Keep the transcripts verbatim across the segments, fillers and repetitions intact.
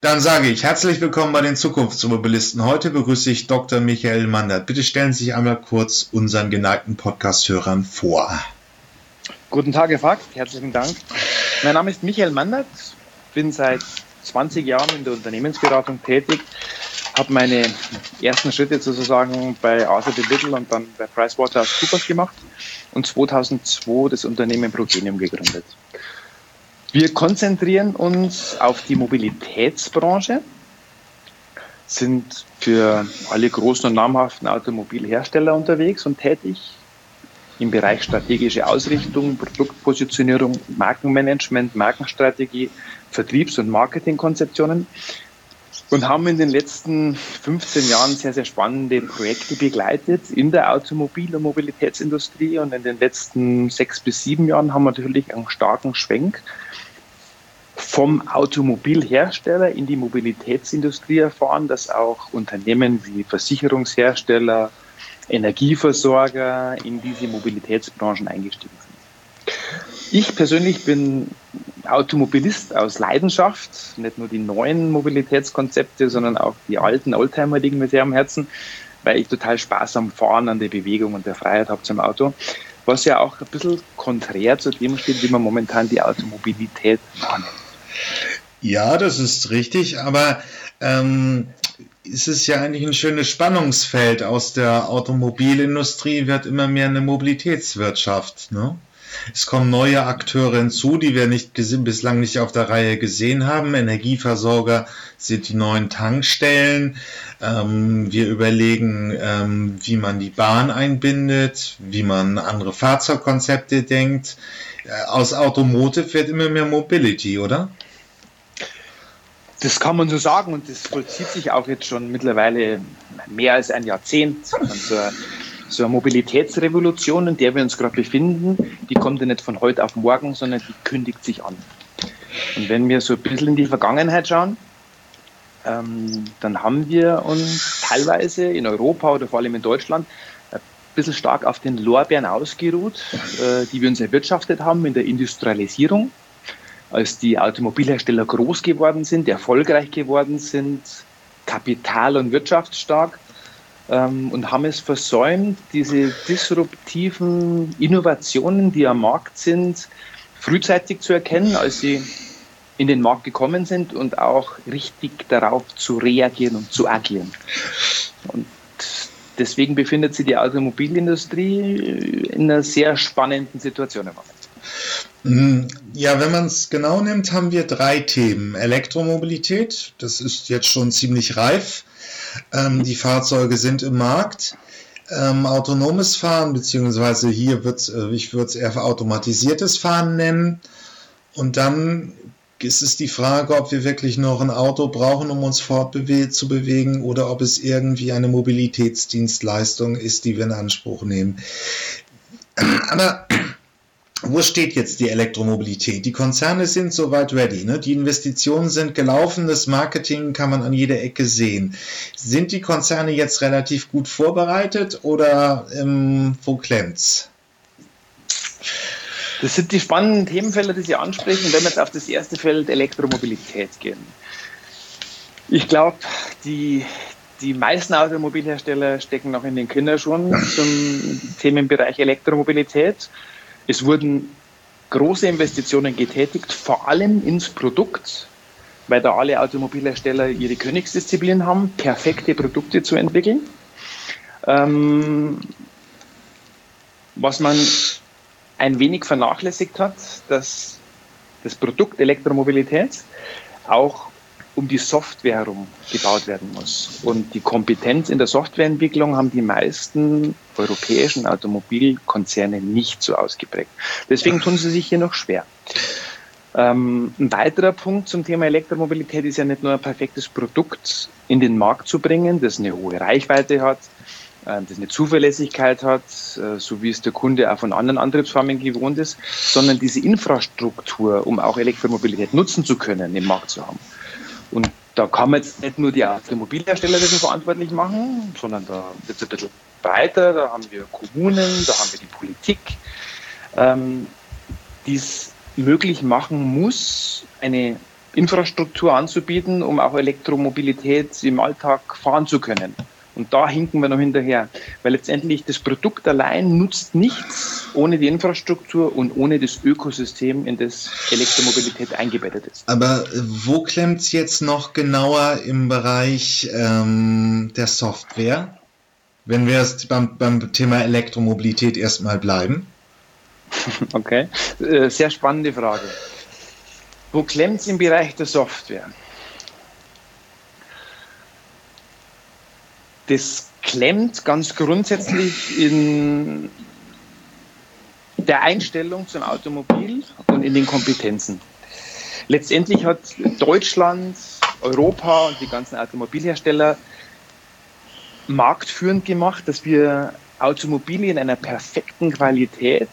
Dann sage ich herzlich willkommen bei den Zukunftsmobilisten. Heute begrüße ich Doktor Michael Mandert. Bitte stellen Sie sich einmal kurz unseren geneigten Podcast-Hörern vor. Guten Tag, Herr Vogt. Herzlichen Dank. Mein Name ist Michael Mandert, bin seit zwanzig Jahren in der Unternehmensberatung tätig, habe meine ersten Schritte sozusagen bei Arthur D. Little und dann bei PricewaterhouseCoopers gemacht und zweitausendzwei das Unternehmen Progenium gegründet. Wir konzentrieren uns auf die Mobilitätsbranche, sind für alle großen und namhaften Automobilhersteller unterwegs und tätig im Bereich strategische Ausrichtung, Produktpositionierung, Markenmanagement, Markenstrategie, Vertriebs- und Marketingkonzeptionen und haben in den letzten fünfzehn Jahren sehr, sehr spannende Projekte begleitet in der Automobil- und Mobilitätsindustrie, und in den letzten sechs bis sieben Jahren haben wir natürlich einen starken Schwenk vom Automobilhersteller in die Mobilitätsindustrie erfahren, dass auch Unternehmen wie Versicherungshersteller, Energieversorger in diese Mobilitätsbranchen eingestiegen sind. Ich persönlich bin Automobilist aus Leidenschaft, nicht nur die neuen Mobilitätskonzepte, sondern auch die alten Oldtimer liegen mir sehr am Herzen, weil ich total Spaß am Fahren, an der Bewegung und der Freiheit habe zum Auto, was ja auch ein bisschen konträr zu dem steht, wie man momentan die Automobilität wahrnimmt. Ja, das ist richtig, aber ähm, es ist ja eigentlich ein schönes Spannungsfeld. Aus der Automobilindustrie wird immer mehr eine Mobilitätswirtschaft, ne? Es kommen neue Akteure hinzu, die wir nicht bislang nicht auf der Reihe gesehen haben. Energieversorger sind die neuen Tankstellen. Ähm, wir überlegen, ähm, wie man die Bahn einbindet, wie man andere Fahrzeugkonzepte denkt. Äh, aus Automotive wird immer mehr Mobility, oder? Das kann man so sagen, und das vollzieht sich auch jetzt schon mittlerweile mehr als ein Jahrzehnt. So eine, so eine Mobilitätsrevolution, in der wir uns gerade befinden, die kommt ja nicht von heute auf morgen, sondern die kündigt sich an. Und wenn wir so ein bisschen in die Vergangenheit schauen, ähm, dann haben wir uns teilweise in Europa oder vor allem in Deutschland ein bisschen stark auf den Lorbeeren ausgeruht, äh, die wir uns erwirtschaftet haben in der Industrialisierung. Als die Automobilhersteller groß geworden sind, erfolgreich geworden sind, kapital- und wirtschaftsstark, ähm, und haben es versäumt, diese disruptiven Innovationen, die am Markt sind, frühzeitig zu erkennen, als sie in den Markt gekommen sind, und auch richtig darauf zu reagieren und zu agieren. Und deswegen befindet sich die Automobilindustrie in einer sehr spannenden Situation im Moment. Ja, wenn man es genau nimmt, haben wir drei Themen. Elektromobilität, das ist jetzt schon ziemlich reif. Ähm, die Fahrzeuge sind im Markt. Ähm, autonomes Fahren, beziehungsweise hier wird äh, ich würde es eher automatisiertes Fahren nennen. Und dann ist es die Frage, ob wir wirklich noch ein Auto brauchen, um uns fortzubewegen, oder ob es irgendwie eine Mobilitätsdienstleistung ist, die wir in Anspruch nehmen. Aber wo steht jetzt die Elektromobilität? Die Konzerne sind soweit ready, ne? Die Investitionen sind gelaufen, das Marketing kann man an jeder Ecke sehen. Sind die Konzerne jetzt relativ gut vorbereitet, oder ähm, wo klemmt's? Das sind die spannenden Themenfelder, die Sie ansprechen, wenn wir jetzt auf das erste Feld Elektromobilität gehen. Ich glaube, die, die meisten Automobilhersteller stecken noch in den Kinderschuhen zum Themenbereich Elektromobilität. Es wurden große Investitionen getätigt, vor allem ins Produkt, weil da alle Automobilhersteller ihre Königsdisziplin haben, perfekte Produkte zu entwickeln. Ähm, was man ein wenig vernachlässigt hat, dass das Produkt Elektromobilität auch um die Software herum gebaut werden muss. Und die Kompetenz in der Softwareentwicklung haben die meisten europäischen Automobilkonzerne nicht so ausgeprägt. Deswegen tun sie sich hier noch schwer. Ähm, ein weiterer Punkt zum Thema Elektromobilität ist ja nicht nur ein perfektes Produkt in den Markt zu bringen, das eine hohe Reichweite hat, äh, das eine Zuverlässigkeit hat, äh, so wie es der Kunde auch von anderen Antriebsformen gewohnt ist, sondern diese Infrastruktur, um auch Elektromobilität nutzen zu können, im Markt zu haben. Und da kann man jetzt nicht nur die Automobilhersteller dafür verantwortlich machen, sondern da wird es ein bisschen breiter. Da haben wir Kommunen, da haben wir die Politik, ähm, die es möglich machen muss, eine Infrastruktur anzubieten, um auch Elektromobilität im Alltag fahren zu können. Und da hinken wir noch hinterher, weil letztendlich das Produkt allein nutzt nichts ohne die Infrastruktur und ohne das Ökosystem, in das Elektromobilität eingebettet ist. Aber wo klemmt es jetzt noch genauer im Bereich ähm, der Software, wenn wir jetzt beim, beim Thema Elektromobilität erstmal bleiben? Okay, äh, sehr spannende Frage. Wo klemmt es im Bereich der Software? Das klemmt ganz grundsätzlich in der Einstellung zum Automobil und in den Kompetenzen. Letztendlich hat Deutschland, Europa und die ganzen Automobilhersteller marktführend gemacht, dass wir Automobile in einer perfekten Qualität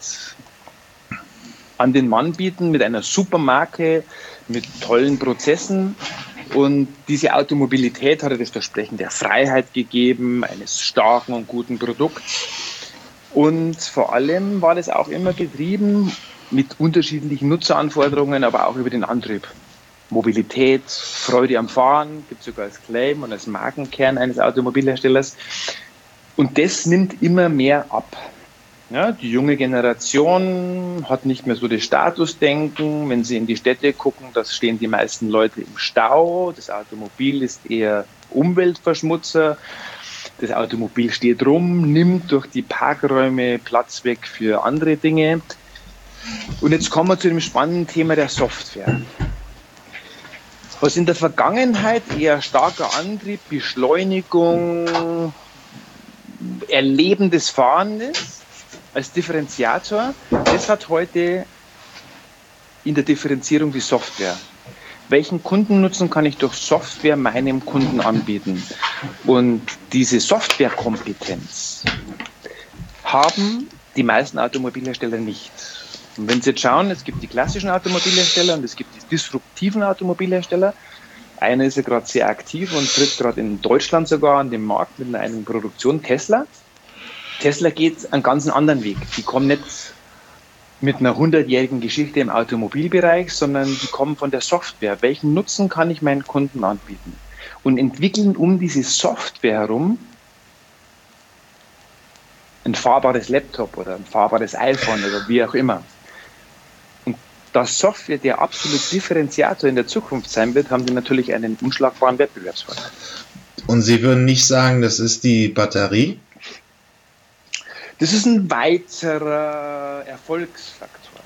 an den Mann bieten, mit einer Supermarke, mit tollen Prozessen. Und diese Automobilität hatte das Versprechen der Freiheit gegeben, eines starken und guten Produkts. Und vor allem war das auch immer getrieben mit unterschiedlichen Nutzeranforderungen, aber auch über den Antrieb. Mobilität, Freude am Fahren, gibt es sogar als Claim und als Markenkern eines Automobilherstellers. Und das nimmt immer mehr ab. Ja, die junge Generation hat nicht mehr so das Statusdenken. Wenn sie in die Städte gucken, da stehen die meisten Leute im Stau. Das Automobil ist eher Umweltverschmutzer. Das Automobil steht rum, nimmt durch die Parkräume Platz weg für andere Dinge. Und jetzt kommen wir zu dem spannenden Thema der Software. Was in der Vergangenheit eher starker Antrieb, Beschleunigung, Erleben des Fahrens ist, als Differenziator, das hat heute in der Differenzierung die Software. Welchen Kundennutzen kann ich durch Software meinem Kunden anbieten? Und diese Softwarekompetenz haben die meisten Automobilhersteller nicht. Und wenn Sie jetzt schauen, es gibt die klassischen Automobilhersteller und es gibt die disruptiven Automobilhersteller. Einer ist ja gerade sehr aktiv und tritt gerade in Deutschland sogar an den Markt mit einer eigenen Produktion, Tesla. Tesla geht einen ganz anderen Weg. Die kommen nicht mit einer hundertjährigen Geschichte im Automobilbereich, sondern die kommen von der Software. Welchen Nutzen kann ich meinen Kunden anbieten? Und entwickeln um diese Software herum ein fahrbares Laptop oder ein fahrbares iPhone oder wie auch immer. Und da Software der absolute Differenziator in der Zukunft sein wird, haben die natürlich einen unschlagbaren Wettbewerbsvorteil. Und Sie würden nicht sagen, das ist die Batterie? Das ist ein weiterer Erfolgsfaktor.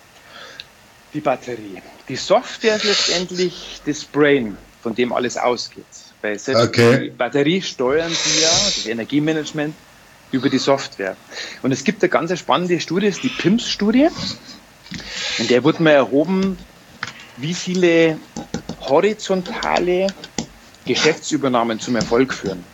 Die Batterie. Die Software ist letztendlich das Brain, von dem alles ausgeht. Weil selbst okay. Die Batterie steuern Sie ja, das Energiemanagement, über die Software. Und es gibt eine ganz spannende Studie, das ist die P I M S-Studie. In der wurde mal erhoben, wie viele horizontale Geschäftsübernahmen zum Erfolg führen.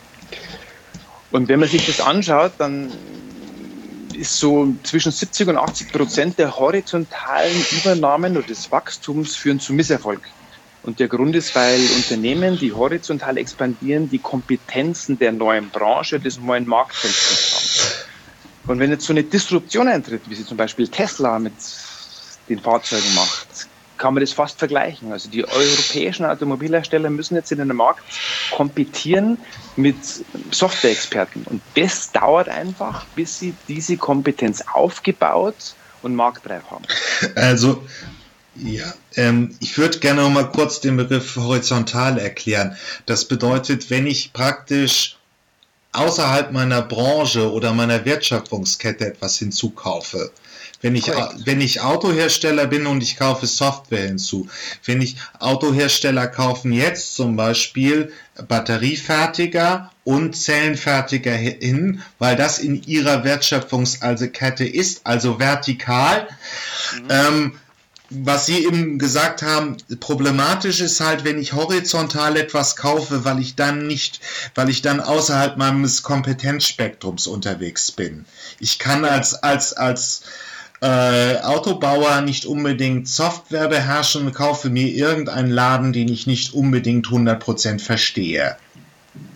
Und wenn man sich das anschaut, dann ist so zwischen siebzig und achtzig Prozent der horizontalen Übernahmen oder des Wachstums führen zu Misserfolg. Und der Grund ist, weil Unternehmen, die horizontal expandieren, die Kompetenzen der neuen Branche, des neuen Marktfelds nicht haben. Und wenn jetzt so eine Disruption eintritt, wie sie zum Beispiel Tesla mit den Fahrzeugen macht, kann man das fast vergleichen. Also die europäischen Automobilhersteller müssen jetzt in den Markt kompetieren mit Software-Experten. Und das dauert einfach, bis sie diese Kompetenz aufgebaut und marktreif haben. Also, ja, ähm, ich würde gerne noch mal kurz den Begriff horizontal erklären. Das bedeutet, wenn ich praktisch außerhalb meiner Branche oder meiner Wertschöpfungskette etwas hinzukaufe, Wenn ich, wenn ich Autohersteller bin und ich kaufe Software hinzu, wenn ich Autohersteller kaufen jetzt zum Beispiel Batteriefertiger und Zellenfertiger hin, weil das in ihrer Wertschöpfungskette ist, also vertikal. Mhm. Ähm, was Sie eben gesagt haben, problematisch ist halt, wenn ich horizontal etwas kaufe, weil ich dann nicht, weil ich dann außerhalb meines Kompetenzspektrums unterwegs bin. Ich kann als, als, als Äh, Autobauer nicht unbedingt Software beherrschen, kaufe mir irgendeinen Laden, den ich nicht unbedingt hundert Prozent verstehe.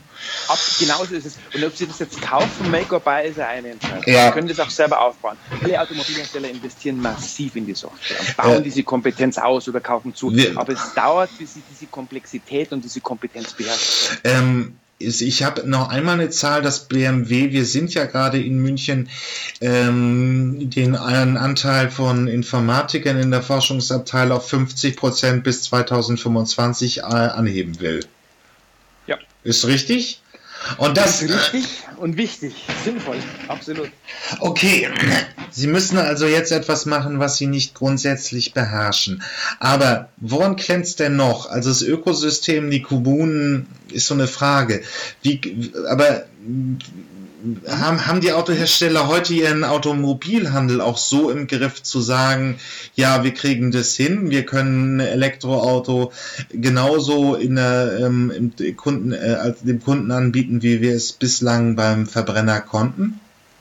Ab, genauso ist es. Und ob Sie das jetzt kaufen, make or buy, ist ja eine Entscheidung. Ja. Sie können das auch selber aufbauen. Alle Automobilhersteller investieren massiv in die Software und bauen Ja. diese Kompetenz aus oder kaufen zu. Wir- Aber es dauert, bis sie diese Komplexität und diese Kompetenz beherrschen. Ähm, ist- ich habe noch einmal eine Zahl, das B M W, wir sind ja gerade in München, ähm, den einen Anteil von Informatikern in der Forschungsabteilung auf fünfzig Prozent bis zweitausendfünfundzwanzig äh, anheben will. Ja. Ist richtig? Und das, Das ist richtig und wichtig, sinnvoll, absolut. okay, Sie müssen also jetzt etwas machen, was Sie nicht grundsätzlich beherrschen. Aber woran klemmt es denn noch? Also das Ökosystem, die Kommunen, ist so eine Frage. Wie, aber haben, haben die Autohersteller heute ihren Automobilhandel auch so im Griff zu sagen, ja, wir kriegen das hin, wir können ein Elektroauto genauso in der, ähm, im Kunden, äh, als dem Kunden anbieten, wie wir es bislang beim Verbrenner konnten?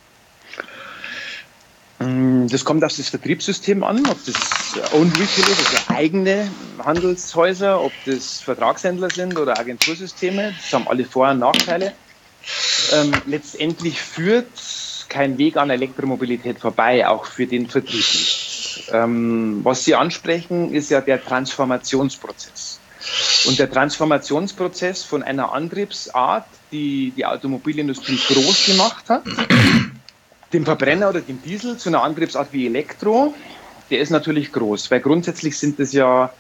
Das kommt auf das Vertriebssystem an, ob das Own Retail ist, also eigene Handelshäuser, ob das Vertragshändler sind oder Agentursysteme. Das haben alle Vor- und Nachteile. Ähm, letztendlich führt kein Weg an Elektromobilität vorbei, auch für den Vertrieb nicht. Ähm, was Sie ansprechen, ist ja der Transformationsprozess. Und der Transformationsprozess von einer Antriebsart, die die Automobilindustrie groß gemacht hat, dem Verbrenner oder dem Diesel, zu einer Antriebsart wie Elektro, der ist natürlich groß, weil grundsätzlich sind das ja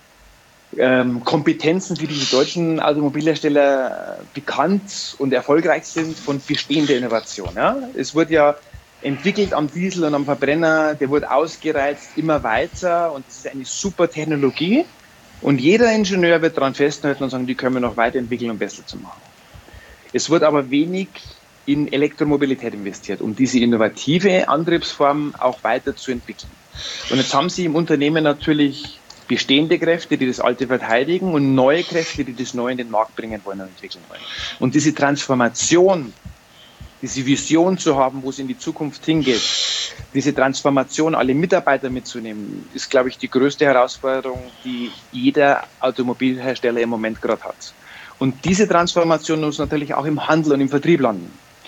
ähm, Kompetenzen, für die die deutschen Automobilhersteller bekannt und erfolgreich sind von bestehender Innovation. Ja? Es wurde ja entwickelt am Diesel und am Verbrenner, der wurde ausgereizt immer weiter und es ist eine super Technologie und jeder Ingenieur wird daran festhalten und sagen, die können wir noch weiterentwickeln, um besser zu machen. Es wird aber wenig in Elektromobilität investiert, um diese innovative Antriebsform auch weiterzuentwickeln. Und jetzt haben Sie im Unternehmen natürlich bestehende Kräfte, die das Alte verteidigen und neue Kräfte, die das Neue in den Markt bringen wollen und entwickeln wollen. Und diese Transformation, diese Vision zu haben, wo es in die Zukunft hingeht, diese Transformation, alle Mitarbeiter mitzunehmen, ist, glaube ich, die größte Herausforderung, die jeder Automobilhersteller im Moment gerade hat. Und diese Transformation muss natürlich auch im Handel und im Vertrieb landen.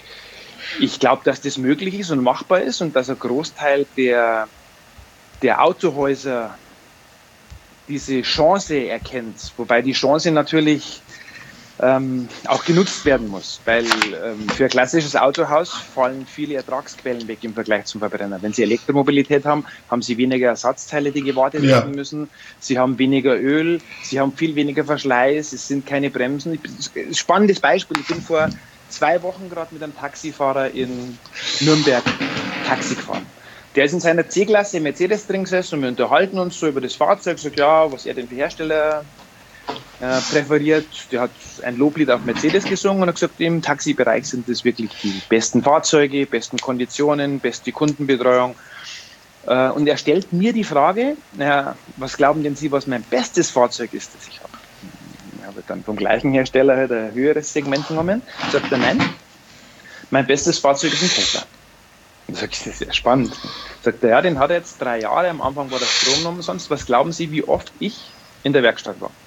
Ich glaube, dass das möglich ist und machbar ist und dass ein Großteil der, der Autohäuser diese Chance erkennt, wobei die Chance natürlich ähm, auch genutzt werden muss, weil ähm, für ein klassisches Autohaus fallen viele Ertragsquellen weg im Vergleich zum Verbrenner. Wenn Sie Elektromobilität haben, haben Sie weniger Ersatzteile, die gewartet Ja. werden müssen. Sie haben weniger Öl, Sie haben viel weniger Verschleiß, es sind keine Bremsen. Ich, spannendes Beispiel, ich bin vor zwei Wochen gerade mit einem Taxifahrer in Nürnberg Taxi gefahren. Der ist in seiner C-Klasse Mercedes drin gesessen und wir unterhalten uns so über das Fahrzeug, sagt ja, was er denn für Hersteller äh, präferiert. Der hat ein Loblied auf Mercedes gesungen und hat gesagt, im Taxibereich sind das wirklich die besten Fahrzeuge, besten Konditionen, beste Kundenbetreuung. Äh, und er stellt mir die Frage, naja, was glauben denn Sie, was mein bestes Fahrzeug ist, das ich habe? Er wird dann vom gleichen Hersteller halt ein höheres Segment genommen. Sagt er, nein, mein bestes Fahrzeug ist ein Tesla. Und sag ich, das ist ja spannend. Sagt er, ja, den hat er jetzt drei Jahre, am Anfang war der Strom noch umsonst. Was glauben Sie, wie oft ich in der Werkstatt war?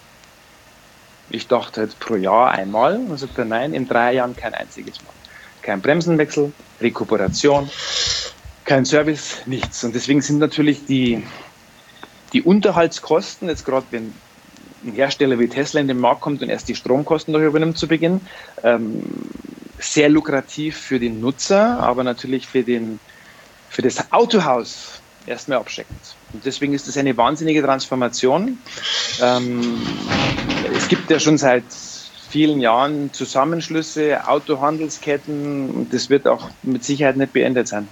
Ich dachte jetzt pro Jahr einmal. Und sagt er, nein, in drei Jahren kein einziges Mal. Kein Bremsenwechsel, Rekuperation, kein Service, nichts. Und deswegen sind natürlich die, die Unterhaltskosten, jetzt gerade wenn ein Hersteller wie Tesla in den Markt kommt und erst die Stromkosten noch übernimmt zu Beginn, ähm, sehr lukrativ für den Nutzer, aber natürlich für, den, für das Autohaus erstmal abschreckend. Und deswegen ist das eine wahnsinnige Transformation. Ähm, es gibt ja schon seit vielen Jahren Zusammenschlüsse, Autohandelsketten und das wird auch mit Sicherheit nicht beendet sein.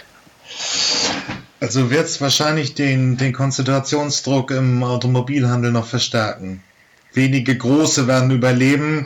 Also wird es wahrscheinlich den, den Konzentrationsdruck im Automobilhandel noch verstärken. Wenige große werden überleben.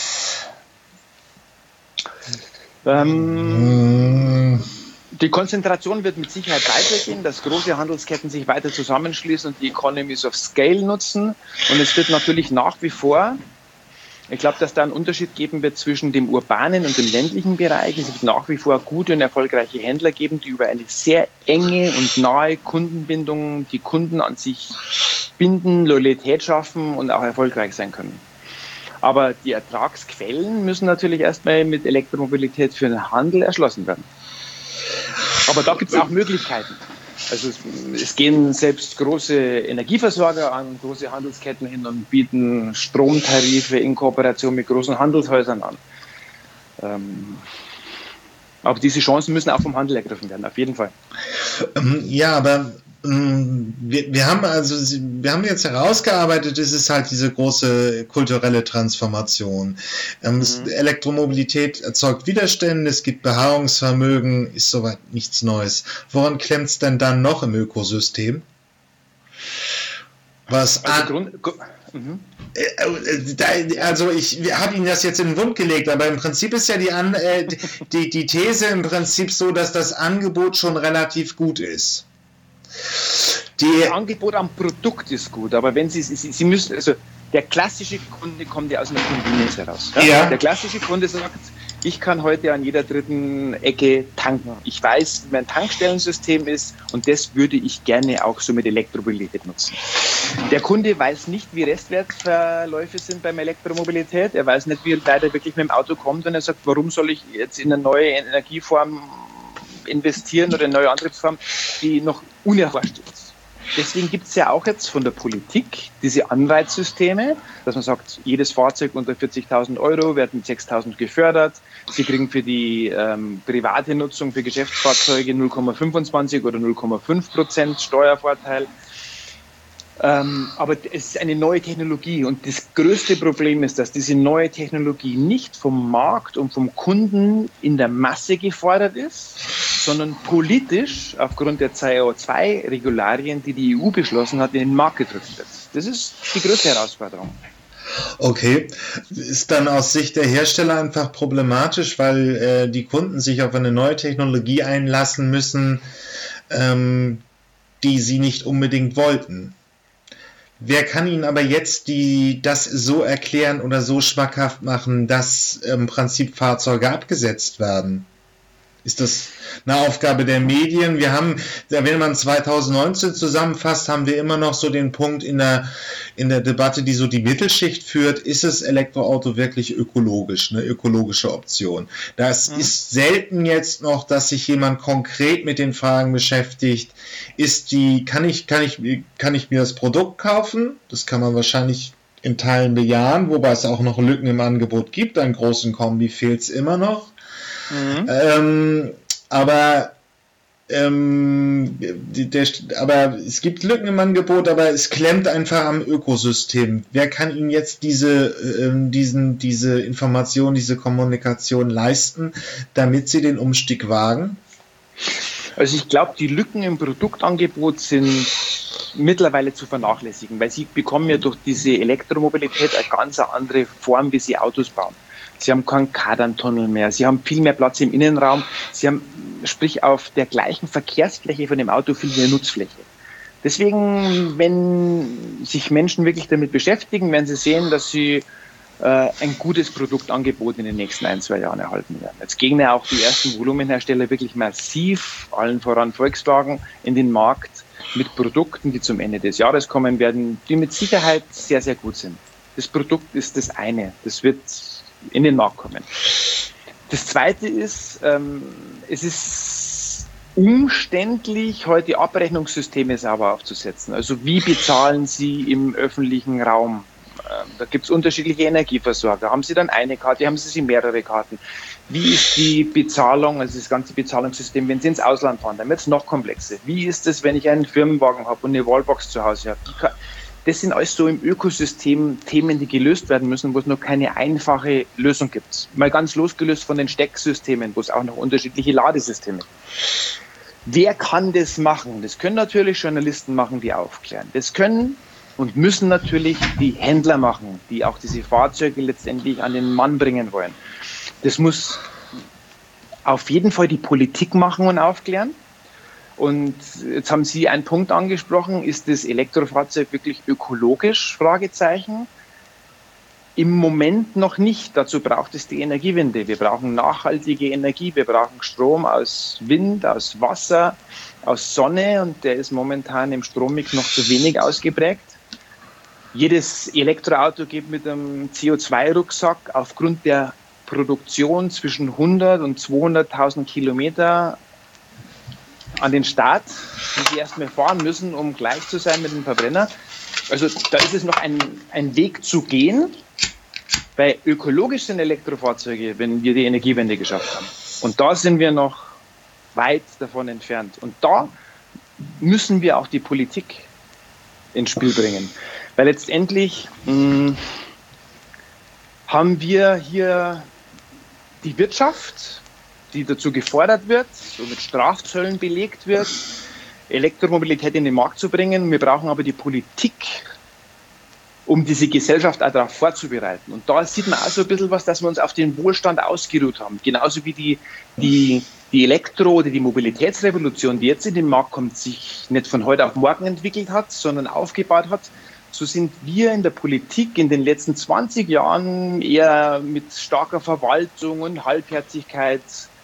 Ähm, die Konzentration wird mit Sicherheit weitergehen, dass große Handelsketten sich weiter zusammenschließen und die Economies of Scale nutzen. Und es wird natürlich nach wie vor, ich glaube, dass da einen Unterschied geben wird zwischen dem urbanen und dem ländlichen Bereich. Es wird nach wie vor gute und erfolgreiche Händler geben, die über eine sehr enge und nahe Kundenbindung die Kunden an sich binden, Loyalität schaffen und auch erfolgreich sein können. Aber die Ertragsquellen müssen natürlich erstmal mit Elektromobilität für den Handel erschlossen werden. Aber da gibt es auch Möglichkeiten. Also es, es gehen selbst große Energieversorger an, große Handelsketten hin und bieten Stromtarife in Kooperation mit großen Handelshäusern an. Ähm, aber diese Chancen müssen auch vom Handel ergriffen werden, auf jeden Fall. Ja, aber wir, wir haben also wir haben jetzt herausgearbeitet, es ist halt diese große kulturelle Transformation. Ähm, mhm. Elektromobilität erzeugt Widerstände, es gibt Beharrungsvermögen, ist soweit nichts Neues. Woran klemmt es denn dann noch im Ökosystem? Was also an, Grund, Grund, mhm. Also ich habe Ihnen das jetzt in den Mund gelegt, aber im Prinzip ist ja die, An äh, die, die These im Prinzip so, dass das Angebot schon relativ gut ist. Die das Angebot am Produkt ist gut, aber wenn Sie, Sie, Sie müssen, also der klassische Kunde kommt ja aus einer Convenience heraus. Ja? Ja. Der klassische Kunde sagt, ich kann heute an jeder dritten Ecke tanken. Ich weiß, wie mein Tankstellensystem ist und das würde ich gerne auch so mit Elektromobilität nutzen. Der Kunde weiß nicht, wie Restwertverläufe sind beim Elektromobilität. Er weiß nicht, wie er leider wirklich mit dem Auto kommt, wenn er sagt, warum soll ich jetzt in eine neue Energieform investieren oder eine neue Antriebsform, die noch unerforscht ist. Deswegen gibt es ja auch jetzt von der Politik diese Anreizsysteme, dass man sagt, jedes Fahrzeug unter vierzigtausend Euro wird mit sechstausend gefördert. Sie kriegen für die ähm, private Nutzung für Geschäftsfahrzeuge null Komma fünfundzwanzig oder null Komma fünf Prozent Steuervorteil. Ähm, aber es ist eine neue Technologie und das größte Problem ist, dass diese neue Technologie nicht vom Markt und vom Kunden in der Masse gefordert ist, sondern politisch aufgrund der C O zwei Regularien, die die E U beschlossen hat, in den Markt gedrückt wird. Das ist die größte Herausforderung. Okay, ist dann aus Sicht der Hersteller einfach problematisch, weil äh, die Kunden sich auf eine neue Technologie einlassen müssen, ähm, die sie nicht unbedingt wollten. Wer kann Ihnen aber jetzt die, das so erklären oder so schmackhaft machen, dass im Prinzip Fahrzeuge abgesetzt werden? Ist das eine Aufgabe der Medien? Wir haben, wenn man zwanzig neunzehn zusammenfasst, haben wir immer noch so den Punkt in der, in der Debatte, die so die Mittelschicht führt, ist das Elektroauto wirklich ökologisch, eine ökologische Option? Das mhm. ist selten jetzt noch, dass sich jemand konkret mit den Fragen beschäftigt. Ist die, kann ich, kann ich, kann ich mir das Produkt kaufen? Das kann man wahrscheinlich in Teilen bejahen, wobei es auch noch Lücken im Angebot gibt. An großen Kombi fehlt es immer noch. Mhm. Ähm, aber, ähm, die, der, aber es gibt Lücken im Angebot, aber es klemmt einfach am Ökosystem. Wer kann Ihnen jetzt diese, ähm, diesen, diese Information, diese Kommunikation leisten, damit Sie den Umstieg wagen? Also ich glaube, die Lücken im Produktangebot sind mittlerweile zu vernachlässigen, weil Sie bekommen ja durch diese Elektromobilität eine ganz andere Form, wie Sie Autos bauen. Sie haben keinen Kardantunnel mehr, Sie haben viel mehr Platz im Innenraum, Sie haben, sprich, auf der gleichen Verkehrsfläche von dem Auto viel mehr Nutzfläche. Deswegen, wenn sich Menschen wirklich damit beschäftigen, werden sie sehen, dass sie äh, ein gutes Produktangebot in den nächsten ein, zwei Jahren erhalten werden. Jetzt gehen ja auch die ersten Volumenhersteller wirklich massiv, allen voran Volkswagen, in den Markt mit Produkten, die zum Ende des Jahres kommen werden, die mit Sicherheit sehr, sehr gut sind. Das Produkt ist das eine, das wird in den Markt kommen. Das zweite ist, ähm, es ist umständlich, heute Abrechnungssysteme sauber aufzusetzen. Also wie bezahlen Sie im öffentlichen Raum? Ähm, da gibt es unterschiedliche Energieversorger. Haben Sie dann eine Karte, haben Sie mehrere Karten? Wie ist die Bezahlung, also das ganze Bezahlungssystem, wenn Sie ins Ausland fahren? Dann wird es noch komplexer. Wie ist es, wenn ich einen Firmenwagen habe und eine Wallbox zu Hause habe? Das sind alles so im Ökosystem Themen, die gelöst werden müssen, wo es noch keine einfache Lösung gibt. Mal ganz losgelöst von den Stecksystemen, wo es auch noch unterschiedliche Ladesysteme gibt. Wer kann das machen? Das können natürlich Journalisten machen, die aufklären. Das können und müssen natürlich die Händler machen, die auch diese Fahrzeuge letztendlich an den Mann bringen wollen. Das muss auf jeden Fall die Politik machen und aufklären. Und jetzt haben Sie einen Punkt angesprochen, ist das Elektrofahrzeug wirklich ökologisch? Fragezeichen. Im Moment noch nicht. Dazu braucht es die Energiewende. Wir brauchen nachhaltige Energie. Wir brauchen Strom aus Wind, aus Wasser, aus Sonne. Und der ist momentan im Strommix noch zu wenig ausgeprägt. jedes Elektroauto geht mit einem C O zwei Rucksack aufgrund der Produktion zwischen hundert und zweihunderttausend Kilometer an den Start, die sie erstmal fahren müssen, um gleich zu sein mit dem Verbrenner. Also da ist es noch ein, ein Weg zu gehen, weil ökologisch sind Elektrofahrzeuge, wenn wir die Energiewende geschafft haben. Und da sind wir noch weit davon entfernt. Und da müssen wir auch die Politik ins Spiel bringen. Weil letztendlich mh, haben wir hier die Wirtschaft, die dazu gefordert wird, so mit Strafzöllen belegt wird, Elektromobilität in den Markt zu bringen. Wir brauchen aber die Politik, um diese Gesellschaft auch darauf vorzubereiten. Und da sieht man auch so ein bisschen was, dass wir uns auf den Wohlstand ausgeruht haben. Genauso wie die, die, die Elektro- oder die Mobilitätsrevolution, die jetzt in den Markt kommt, sich nicht von heute auf morgen entwickelt hat, sondern aufgebaut hat. So sind wir in der Politik in den letzten zwanzig Jahren eher mit starker Verwaltung und Halbherzigkeit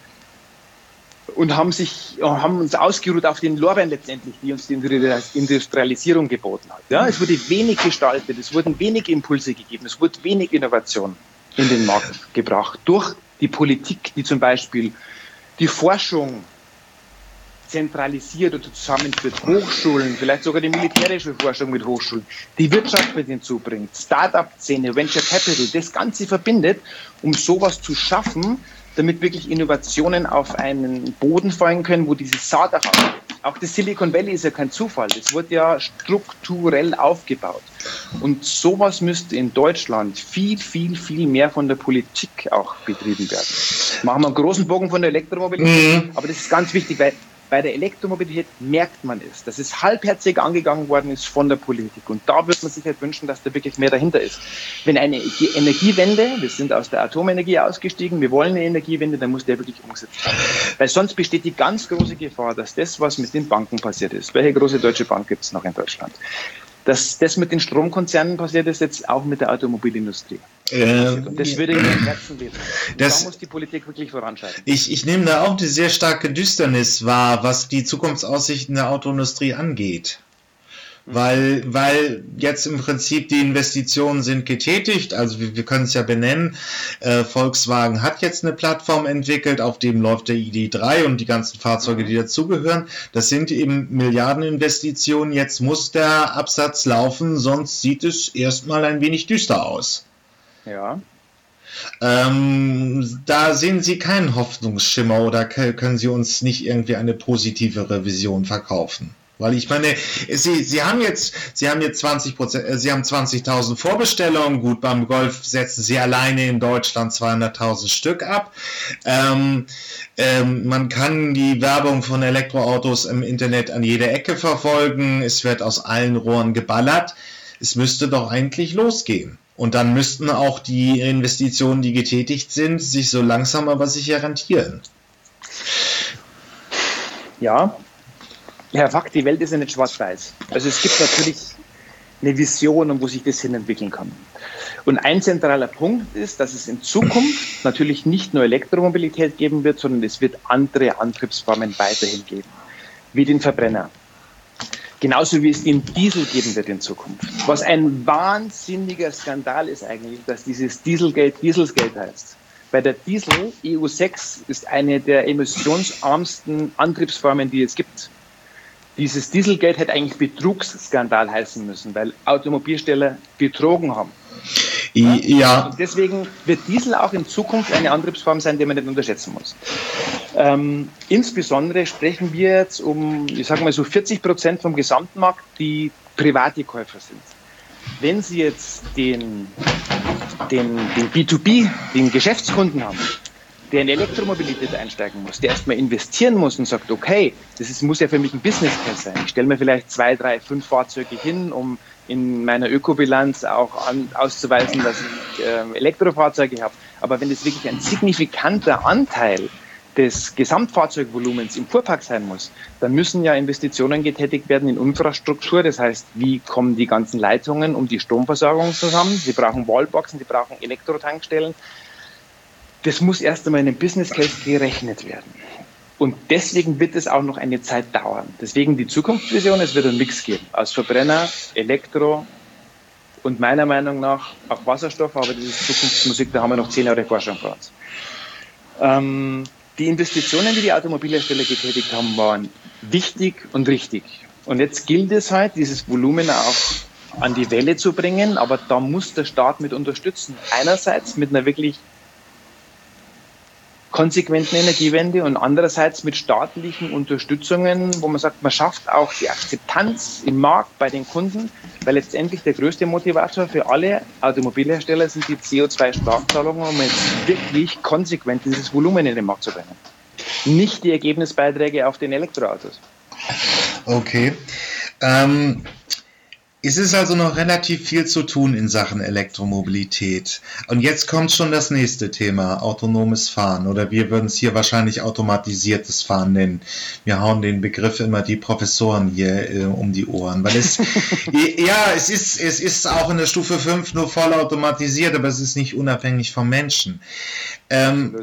und haben, sich, haben uns ausgeruht auf den Lorbeeren letztendlich, die uns die Industrialisierung geboten hat. Ja, es wurde wenig gestaltet, es wurden wenig Impulse gegeben, es wurde wenig Innovation in den Markt gebracht. Durch die Politik, die zum Beispiel die Forschung zentralisiert oder zusammenführt, Hochschulen, vielleicht sogar die militärische Forschung mit Hochschulen, die Wirtschaft mit hinzubringt, Start-up-Szene, Venture Capital, das Ganze verbindet, um sowas zu schaffen, damit wirklich Innovationen auf einen Boden fallen können, wo diese Saat auch angeht. Auch das Silicon Valley ist ja kein Zufall, das wurde ja strukturell aufgebaut. Und sowas müsste in Deutschland viel, viel, viel mehr von der Politik auch betrieben werden. Machen wir einen großen Bogen von der Elektromobilität, mhm. aber das ist ganz wichtig, weil bei der Elektromobilität merkt man es, dass es halbherzig angegangen worden ist von der Politik. Und da würde man sich halt wünschen, dass da wirklich mehr dahinter ist. Wenn eine Energiewende, wir sind aus der Atomenergie ausgestiegen, wir wollen eine Energiewende, dann muss der wirklich umgesetzt werden. Weil sonst besteht die ganz große Gefahr, dass das, was mit den Banken passiert ist, welche große deutsche Bank gibt es noch in Deutschland, dass das mit den Stromkonzernen passiert ist, jetzt auch mit der Automobilindustrie. Äh, und das würde in den Herzen wehtun. Da muss die Politik wirklich voranschreiten. Ich, ich nehme da auch eine sehr starke Düsternis wahr, was die Zukunftsaussichten der Autoindustrie angeht. Weil, weil jetzt im Prinzip die Investitionen sind getätigt, also wir, wir können es ja benennen, äh, Volkswagen hat jetzt eine Plattform entwickelt, auf dem läuft der I D drei und die ganzen Fahrzeuge, die dazugehören. Das sind eben Milliardeninvestitionen, jetzt muss der Absatz laufen, sonst sieht es erstmal ein wenig düster aus. Ja. Ähm, da sehen Sie keinen Hoffnungsschimmer oder können Sie uns nicht irgendwie eine positivere Vision verkaufen? Weil ich meine, Sie, Sie haben jetzt, Sie haben jetzt zwanzig Prozent, Sie haben zwanzigtausend Vorbestellungen. Gut, beim Golf setzen Sie alleine in Deutschland zweihunderttausend Stück ab. Ähm, ähm, man kann die Werbung von Elektroautos im Internet an jeder Ecke verfolgen. Es wird aus allen Rohren geballert. Es müsste doch eigentlich losgehen. Und dann müssten auch die Investitionen, die getätigt sind, sich so langsam aber sicher rentieren. Ja. Herr Fakt, die Welt ist ja nicht schwarz-weiß. Also es gibt natürlich eine Vision, um wo sich das hin entwickeln kann. Und ein zentraler Punkt ist, dass es in Zukunft natürlich nicht nur Elektromobilität geben wird, sondern es wird andere Antriebsformen weiterhin geben, wie den Verbrenner. Genauso wie es den Diesel geben wird in Zukunft. Was ein wahnsinniger Skandal ist eigentlich, dass dieses Dieselgate Dieselsgate heißt. Bei der Diesel E U sechs ist eine der emissionsarmsten Antriebsformen, die es gibt. Dieses Dieselgate hätte eigentlich Betrugsskandal heißen müssen, weil Automobilhersteller betrogen haben. Ja? ja. Und deswegen wird Diesel auch in Zukunft eine Antriebsform sein, die man nicht unterschätzen muss. Ähm, insbesondere sprechen wir jetzt um, ich sage mal so vierzig Prozent vom Gesamtmarkt, die private Käufer sind. Wenn Sie jetzt den, den, den B zwei B, den Geschäftskunden haben, der in Elektromobilität einsteigen muss, der erstmal investieren muss und sagt, okay, das ist, muss ja für mich ein Business Case sein. Ich stelle mir vielleicht zwei, drei, fünf Fahrzeuge hin, um in meiner Ökobilanz auch an, auszuweisen, dass ich äh, Elektrofahrzeuge habe. Aber wenn das wirklich ein signifikanter Anteil des Gesamtfahrzeugvolumens im Fuhrpark sein muss, dann müssen ja Investitionen getätigt werden in Infrastruktur. Das heißt, wie kommen die ganzen Leitungen um die Stromversorgung zusammen? Sie brauchen Wallboxen, sie brauchen Elektrotankstellen. Das muss erst einmal in einem Business Case gerechnet werden. Und deswegen wird es auch noch eine Zeit dauern. Deswegen die Zukunftsvision, es wird einen Mix geben aus Verbrenner, Elektro und meiner Meinung nach auch Wasserstoff, aber das ist Zukunftsmusik, da haben wir noch zehn Jahre Forschung vor uns. Ähm, die Investitionen, die die Automobilhersteller getätigt haben, waren wichtig und richtig. Und jetzt gilt es halt, dieses Volumen auch an die Welle zu bringen, aber da muss der Staat mit unterstützen. Einerseits mit einer wirklich konsequenten Energiewende und andererseits mit staatlichen Unterstützungen, wo man sagt, man schafft auch die Akzeptanz im Markt bei den Kunden, weil letztendlich der größte Motivator für alle Automobilhersteller sind die C O zwei Strafzahlungen, um jetzt wirklich konsequent dieses Volumen in den Markt zu bringen. Nicht die Ergebnisbeiträge auf den Elektroautos. Okay. Ähm, es ist also noch relativ viel zu tun in Sachen Elektromobilität. Und jetzt kommt schon das nächste Thema, autonomes Fahren. Oder wir würden es hier wahrscheinlich automatisiertes Fahren nennen. Wir hauen den Begriff immer die Professoren hier äh, um die Ohren. Weil es, ja, es ist, es ist auch in der Stufe fünf nur vollautomatisiert, aber es ist nicht unabhängig vom Menschen. Ähm,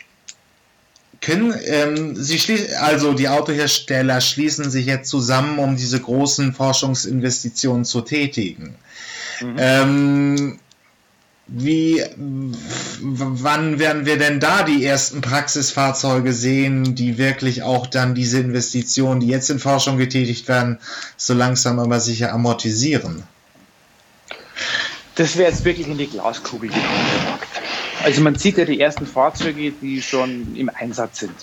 Können, ähm, sie schließen, also die Autohersteller schließen sich jetzt zusammen, um diese großen Forschungsinvestitionen zu tätigen. Mhm. Ähm, wie, w- wann werden wir denn da die ersten Praxisfahrzeuge sehen, die wirklich auch dann diese Investitionen, die jetzt in Forschung getätigt werden, so langsam aber sicher amortisieren? Das wäre jetzt wirklich in die Glaskugel gekommen. Also man sieht ja die ersten Fahrzeuge, die schon im Einsatz sind.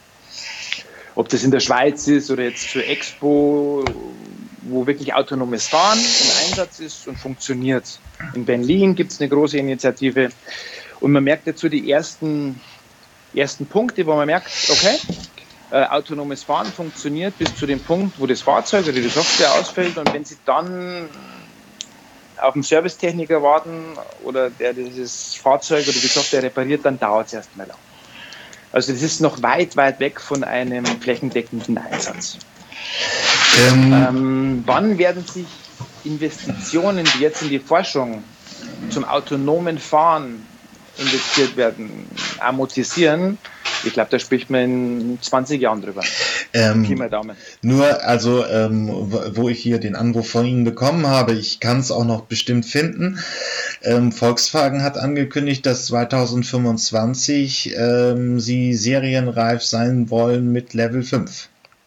Ob das in der Schweiz ist oder jetzt zur Expo, wo wirklich autonomes Fahren im Einsatz ist und funktioniert. In Berlin gibt es eine große Initiative und man merkt dazu die ersten, ersten Punkte, wo man merkt, okay, äh, autonomes Fahren funktioniert bis zu dem Punkt, wo das Fahrzeug oder die Software ausfällt und wenn Sie dann auf einen Servicetechniker warten oder der dieses Fahrzeug oder die Software repariert, dann dauert es erstmal lang. Also das ist noch weit, weit weg von einem flächendeckenden Einsatz. Ähm. Ähm, wann werden sich Investitionen, die jetzt in die Forschung zum autonomen Fahren investiert werden, amortisieren? Ich glaube, da spricht man in zwanzig Jahren drüber. Ähm, Pi mal Daumen. Nur, also, ähm, wo ich hier den Anruf von Ihnen bekommen habe, ich kann es auch noch bestimmt finden. Ähm, Volkswagen hat angekündigt, dass zwanzig fünfundzwanzig ähm, sie serienreif sein wollen mit Level fünf.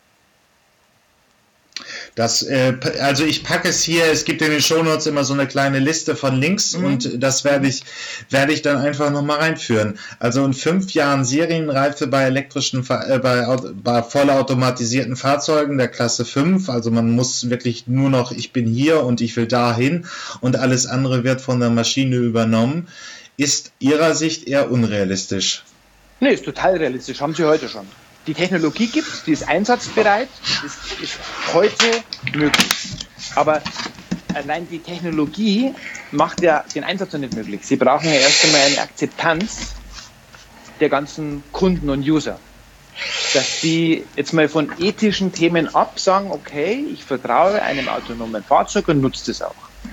Das, äh, also ich packe es hier, es gibt in den Shownotes immer so eine kleine Liste von Links mhm. und das werde ich, werde ich dann einfach nochmal reinführen. Also in fünf Jahren Serienreife bei elektrischen, äh, bei, bei vollautomatisierten Fahrzeugen der Klasse fünf, also man muss wirklich nur noch, ich bin hier und ich will dahin und alles andere wird von der Maschine übernommen, ist Ihrer Sicht eher unrealistisch? Nee, ist total realistisch, haben Sie heute schon. Die Technologie gibt es, die ist einsatzbereit, das ist heute möglich. Aber allein die Technologie macht ja den Einsatz noch nicht möglich. Sie brauchen ja erst einmal eine Akzeptanz der ganzen Kunden und User. Dass die jetzt mal von ethischen Themen ab sagen, okay, ich vertraue einem autonomen Fahrzeug und nutze das auch.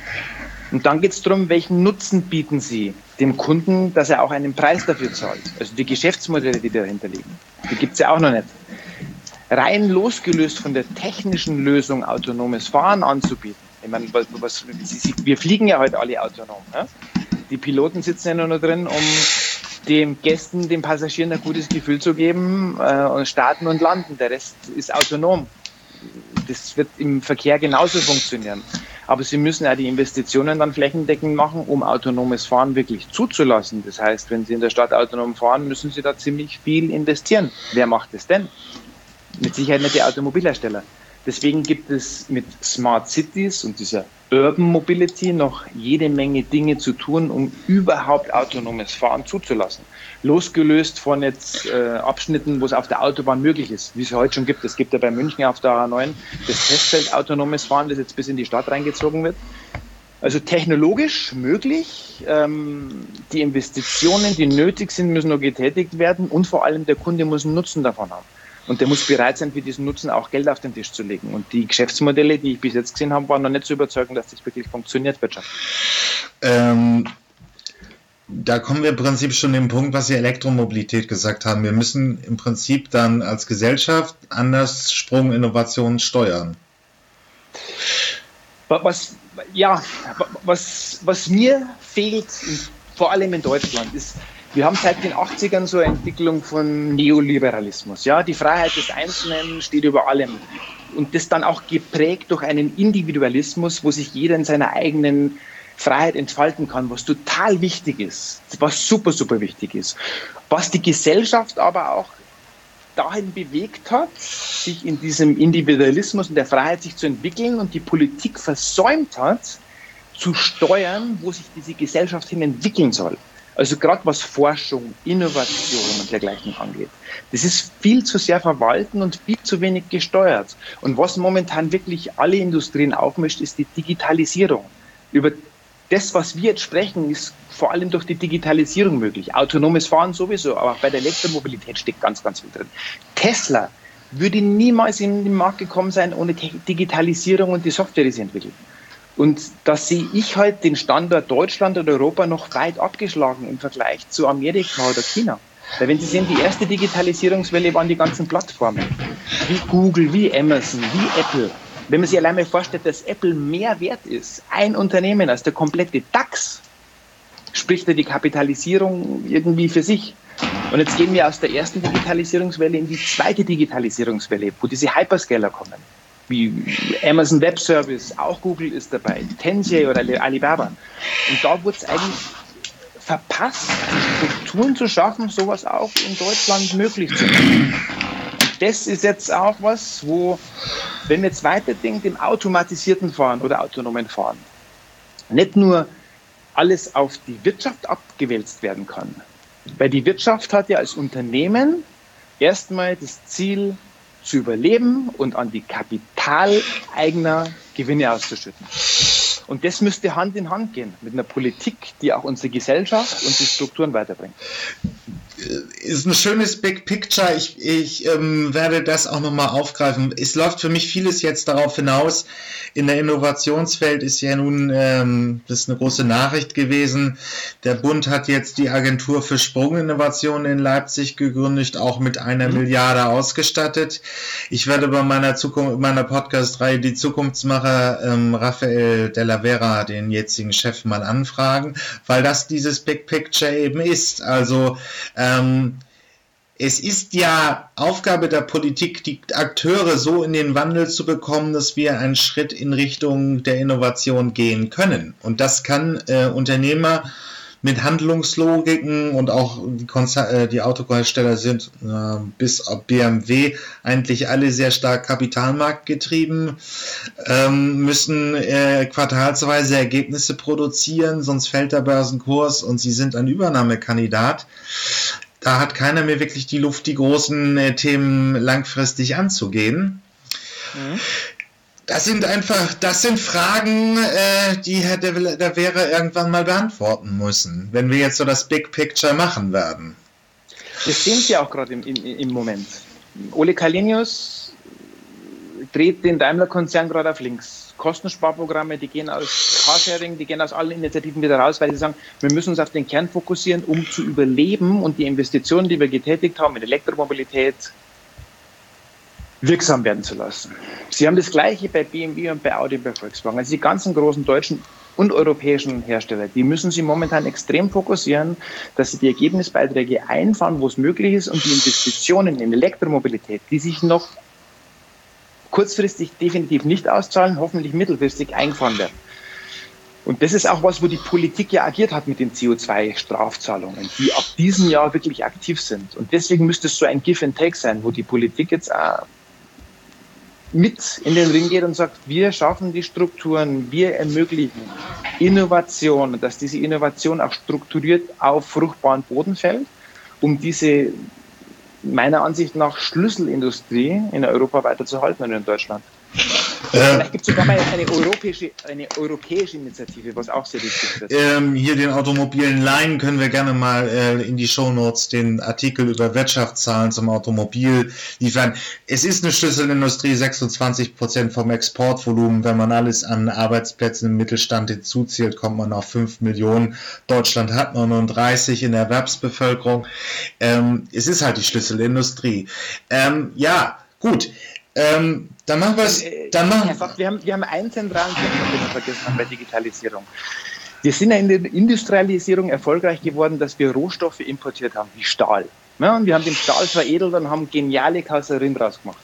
Und dann geht es darum, welchen Nutzen bieten Sie dem Kunden, dass er auch einen Preis dafür zahlt. Also die Geschäftsmodelle, die dahinter liegen, die gibt es ja auch noch nicht. Rein losgelöst von der technischen Lösung, autonomes Fahren anzubieten. Ich meine, was, was, wir fliegen ja heute alle autonom. Ne? Die Piloten sitzen ja nur noch drin, um den Gästen, den Passagieren ein gutes Gefühl zu geben äh, und starten und landen. Der Rest ist autonom. Das wird im Verkehr genauso funktionieren. Aber Sie müssen ja die Investitionen dann flächendeckend machen, um autonomes Fahren wirklich zuzulassen. Das heißt, wenn Sie in der Stadt autonom fahren, müssen Sie da ziemlich viel investieren. Wer macht das denn? Mit Sicherheit nicht die Automobilhersteller. Deswegen gibt es mit Smart Cities und dieser Urban Mobility noch jede Menge Dinge zu tun, um überhaupt autonomes Fahren zuzulassen. Losgelöst von jetzt äh, Abschnitten, wo es auf der Autobahn möglich ist, wie es heute schon gibt. Es gibt ja bei München auf der A neun das Testfeld autonomes Fahren, das jetzt bis in die Stadt reingezogen wird. Also technologisch möglich. Ähm, die Investitionen, die nötig sind, müssen noch getätigt werden und vor allem der Kunde muss einen Nutzen davon haben. Und der muss bereit sein, für diesen Nutzen auch Geld auf den Tisch zu legen. Und die Geschäftsmodelle, die ich bis jetzt gesehen habe, waren noch nicht so überzeugend, dass das wirklich funktioniert, Wirtschaft. Ähm, da kommen wir im Prinzip schon dem Punkt, was Sie Elektromobilität gesagt haben. Wir müssen im Prinzip dann als Gesellschaft anders Sprung Innovationen steuern. Was, Ja, was, was mir fehlt, vor allem in Deutschland, ist, wir haben seit den achtzigern so eine Entwicklung von Neoliberalismus. Ja? Die Freiheit des Einzelnen steht über allem. Und das dann auch geprägt durch einen Individualismus, wo sich jeder in seiner eigenen Freiheit entfalten kann, was total wichtig ist, was super, super wichtig ist. Was die Gesellschaft aber auch dahin bewegt hat, sich in diesem Individualismus und der Freiheit sich zu entwickeln und die Politik versäumt hat, zu steuern, wo sich diese Gesellschaft hin entwickeln soll. Also gerade was Forschung, Innovation und dergleichen angeht. Das ist viel zu sehr verwalten und viel zu wenig gesteuert. Und was momentan wirklich alle Industrien aufmischt, ist die Digitalisierung. Über das, was wir jetzt sprechen, ist vor allem durch die Digitalisierung möglich. Autonomes Fahren sowieso, aber auch bei der Elektromobilität steckt ganz, ganz viel drin. Tesla würde niemals in den Markt gekommen sein ohne Digitalisierung und die Software, die sie entwickeln. Und da sehe ich halt den Standort Deutschland und Europa noch weit abgeschlagen im Vergleich zu Amerika oder China. Weil wenn Sie sehen, die erste Digitalisierungswelle waren die ganzen Plattformen, wie Google, wie Amazon, wie Apple. Wenn man sich allein mal vorstellt, dass Apple mehr wert ist, ein Unternehmen als der komplette DAX, spricht ja die Kapitalisierung irgendwie für sich. Und jetzt gehen wir aus der ersten Digitalisierungswelle in die zweite Digitalisierungswelle, wo diese Hyperscaler kommen, wie Amazon Web Service, auch Google ist dabei, Tencent oder Alibaba. Und da wurde es eigentlich verpasst, Strukturen zu schaffen, sowas auch in Deutschland möglich zu machen. Und das ist jetzt auch was, wo, wenn man jetzt weiterdenkt, im automatisierten Fahren oder autonomen Fahren, nicht nur alles auf die Wirtschaft abgewälzt werden kann. Weil die Wirtschaft hat ja als Unternehmen erstmal das Ziel, zu überleben und an die Kapitaleigner Gewinne auszuschütten. Und das müsste Hand in Hand gehen mit einer Politik, die auch unsere Gesellschaft und die Strukturen weiterbringt. Ist ein schönes Big Picture. Ich, ich ähm, werde das auch nochmal aufgreifen. Es läuft für mich vieles jetzt darauf hinaus. In der Innovationswelt ist ja nun, ähm, das ist eine große Nachricht gewesen. Der Bund hat jetzt die Agentur für Sprunginnovation in Leipzig gegründet, auch mit einer mhm. Milliarde ausgestattet. Ich werde bei meiner Zukunft, meiner Podcast-Reihe Die Zukunftsmacher ähm, Raphael Della Vera, den jetzigen Chef, mal anfragen, weil das dieses Big Picture eben ist. Also ähm, es ist ja Aufgabe der Politik, die Akteure so in den Wandel zu bekommen, dass wir einen Schritt in Richtung der Innovation gehen können. Und das kann äh, Unternehmer mit Handlungslogiken und auch die, Konzer- äh, die Autohersteller sind äh, bis auf B M W eigentlich alle sehr stark kapitalmarktgetrieben, ähm, müssen äh, quartalsweise Ergebnisse produzieren, sonst fällt der Börsenkurs und sie sind ein Übernahmekandidat. Da hat keiner mehr wirklich die Luft, die großen äh, Themen langfristig anzugehen. Mhm. Das sind einfach, das sind Fragen, äh, die Herr De, De Vera irgendwann mal beantworten müssen, wenn wir jetzt so das Big Picture machen werden. Das sehen Sie auch gerade im, im, im Moment. Ole Källenius dreht den Daimler-Konzern gerade auf links. Kostensparprogramme, die gehen aus Carsharing, die gehen aus allen Initiativen wieder raus, weil sie sagen, wir müssen uns auf den Kern fokussieren, um zu überleben und die Investitionen, die wir getätigt haben in Elektromobilität, wirksam werden zu lassen. Sie haben das Gleiche bei B M W und bei Audi und bei Volkswagen. Also die ganzen großen deutschen und europäischen Hersteller, die müssen sich momentan extrem fokussieren, dass sie die Ergebnisbeiträge einfahren, wo es möglich ist und die Investitionen in Elektromobilität, die sich noch kurzfristig definitiv nicht auszahlen, hoffentlich mittelfristig eingefahren werden. Und das ist auch was, wo die Politik ja agiert hat mit den C O zwei Strafzahlungen, die ab diesem Jahr wirklich aktiv sind. Und deswegen müsste es so ein Give and Take sein, wo die Politik jetzt auch mit in den Ring geht und sagt, wir schaffen die Strukturen, wir ermöglichen Innovation, dass diese Innovation auch strukturiert auf fruchtbaren Boden fällt, um diese meiner Ansicht nach Schlüsselindustrie in Europa weiterzuhalten und in Deutschland. Vielleicht gibt es sogar mal eine europäische, eine europäische Initiative, was auch sehr wichtig ist. Ähm, hier den automobilen Laien können wir gerne mal äh, in die Shownotes den Artikel über Wirtschaftszahlen zum Automobil liefern. Es ist eine Schlüsselindustrie, sechsundzwanzig Prozent vom Exportvolumen. Wenn man alles an Arbeitsplätzen im Mittelstand hinzuzählt, kommt man auf fünf Millionen. Deutschland hat neununddreißig in der Erwerbsbevölkerung. Ähm, es ist halt die Schlüsselindustrie. Ähm, ja, gut. Ähm, dann machen wir es. Dann machen Einfach, wir, haben, wir haben einen zentralen Punkt, den wir vergessen haben bei Digitalisierung. Wir sind ja in der Industrialisierung erfolgreich geworden, dass wir Rohstoffe importiert haben, wie Stahl. Ja, und wir haben den Stahl veredelt und haben geniale Karosserien draus gemacht.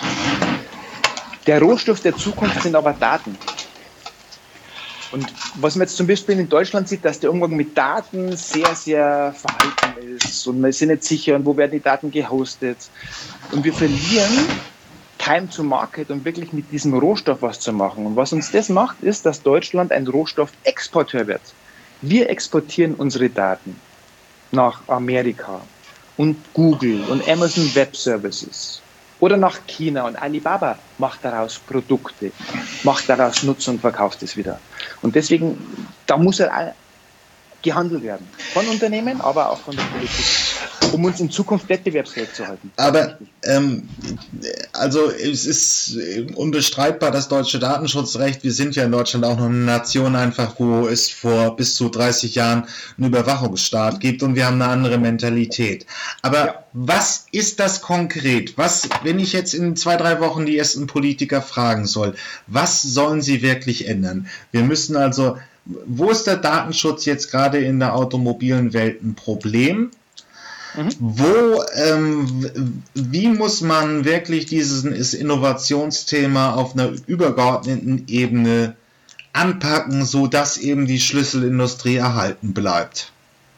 Der Rohstoff der Zukunft sind aber Daten. Und was man jetzt zum Beispiel in Deutschland sieht, dass der Umgang mit Daten sehr, sehr verhalten ist und man ist sich nicht sicher, und wo werden die Daten gehostet. Und wir verlieren Time to Market, um wirklich mit diesem Rohstoff was zu machen. Und was uns das macht, ist, dass Deutschland ein Rohstoffexporteur wird. Wir exportieren unsere Daten nach Amerika und Google und Amazon Web Services oder nach China, und Alibaba macht daraus Produkte, macht daraus Nutzen und verkauft es wieder. Und deswegen, da muss er gehandelt werden. Von Unternehmen, aber auch von der Politik, um uns in Zukunft wettbewerbsfähig zu halten. Aber ähm, also es ist unbestreitbar, das deutsche Datenschutzrecht, wir sind ja in Deutschland auch noch eine Nation einfach, wo es vor bis zu dreißig Jahren einen Überwachungsstaat gibt und wir haben eine andere Mentalität. Aber ja. Was ist das konkret? Was, wenn ich jetzt in zwei, drei Wochen die ersten Politiker fragen soll, was sollen sie wirklich ändern? Wir müssen also, wo ist der Datenschutz jetzt gerade in der automobilen Welt ein Problem? Mhm. Wo, ähm, wie muss man wirklich dieses Innovationsthema auf einer übergeordneten Ebene anpacken, sodass eben die Schlüsselindustrie erhalten bleibt?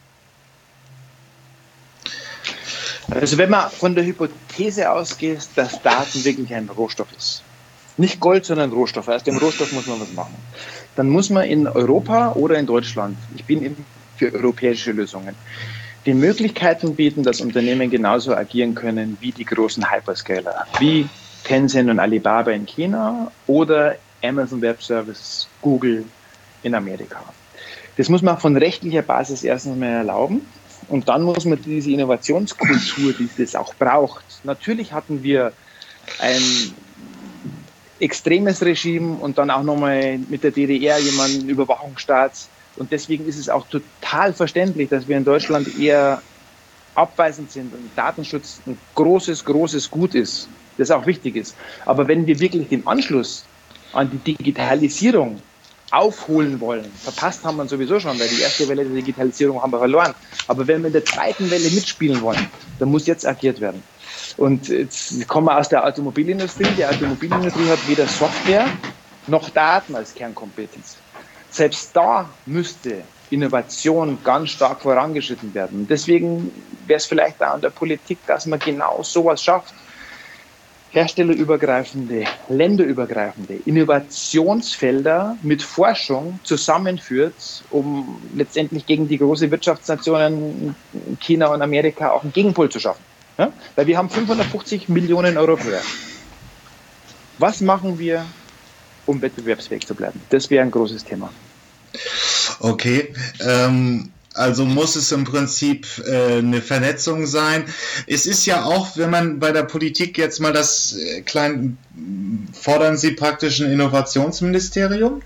Also wenn man von der Hypothese ausgeht, dass Daten wirklich ein Rohstoff ist, nicht Gold, sondern Rohstoff, aus dem Rohstoff muss man was machen, dann muss man in Europa oder in Deutschland, ich bin eben für europäische Lösungen, die Möglichkeiten bieten, dass Unternehmen genauso agieren können wie die großen Hyperscaler, wie Tencent und Alibaba in China oder Amazon Web Services, Google in Amerika. Das muss man von rechtlicher Basis erstens mal erlauben, und dann muss man diese Innovationskultur, die es auch braucht. Natürlich hatten wir ein extremes Regime und dann auch nochmal mit der D D R jemanden Überwachungsstaat. Und deswegen ist es auch total verständlich, dass wir in Deutschland eher abweisend sind und Datenschutz ein großes, großes Gut ist, das auch wichtig ist. Aber wenn wir wirklich den Anschluss an die Digitalisierung aufholen wollen, verpasst haben wir sowieso schon, weil die erste Welle der Digitalisierung haben wir verloren. Aber wenn wir in der zweiten Welle mitspielen wollen, dann muss jetzt agiert werden. Und jetzt kommen wir aus der Automobilindustrie. Die Automobilindustrie hat weder Software noch Daten als Kernkompetenz. Selbst da müsste Innovation ganz stark vorangeschritten werden. Und deswegen wäre es vielleicht auch an der Politik, dass man genau sowas schafft. Herstellerübergreifende, länderübergreifende Innovationsfelder mit Forschung zusammenführt, um letztendlich gegen die großen Wirtschaftsnationen China und Amerika auch einen Gegenpol zu schaffen. Ja? Weil wir haben fünfhundertfünfzig Millionen Europäer. Was machen wir, um wettbewerbsfähig zu bleiben? Das wäre ein großes Thema. Okay, ähm, also muss es im Prinzip äh, eine Vernetzung sein. Es ist ja auch, wenn man bei der Politik jetzt mal das äh, klein, fordern Sie praktisch ein Innovationsministerium?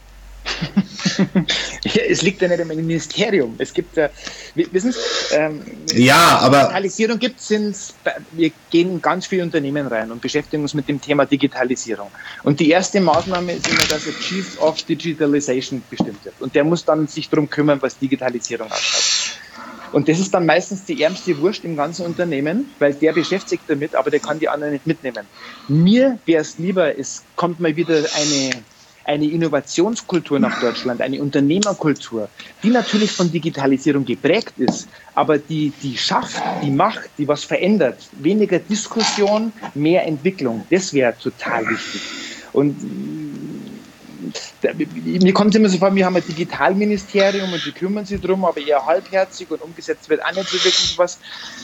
Ja, es liegt ja nicht im Ministerium. Es gibt ja, wissen Sie, ähm, ja, aber Digitalisierung gibt es, wir gehen in ganz viele Unternehmen rein und beschäftigen uns mit dem Thema Digitalisierung. Und die erste Maßnahme ist immer, dass der Chief of Digitalization bestimmt wird. Und der muss dann sich darum kümmern, was Digitalisierung ausschaut. Und das ist dann meistens die ärmste Wurst im ganzen Unternehmen, weil der beschäftigt damit, aber der kann die anderen nicht mitnehmen. Mir wäre es lieber, es kommt mal wieder eine eine Innovationskultur nach Deutschland, eine Unternehmerkultur, die natürlich von Digitalisierung geprägt ist, aber die, die schafft, die macht, die was verändert. Weniger Diskussion, mehr Entwicklung. Das wäre total wichtig. Und mir kommt es immer so vor, wir haben ein Digitalministerium und die kümmern sich drum, aber eher halbherzig und umgesetzt wird auch nicht so wirklich was.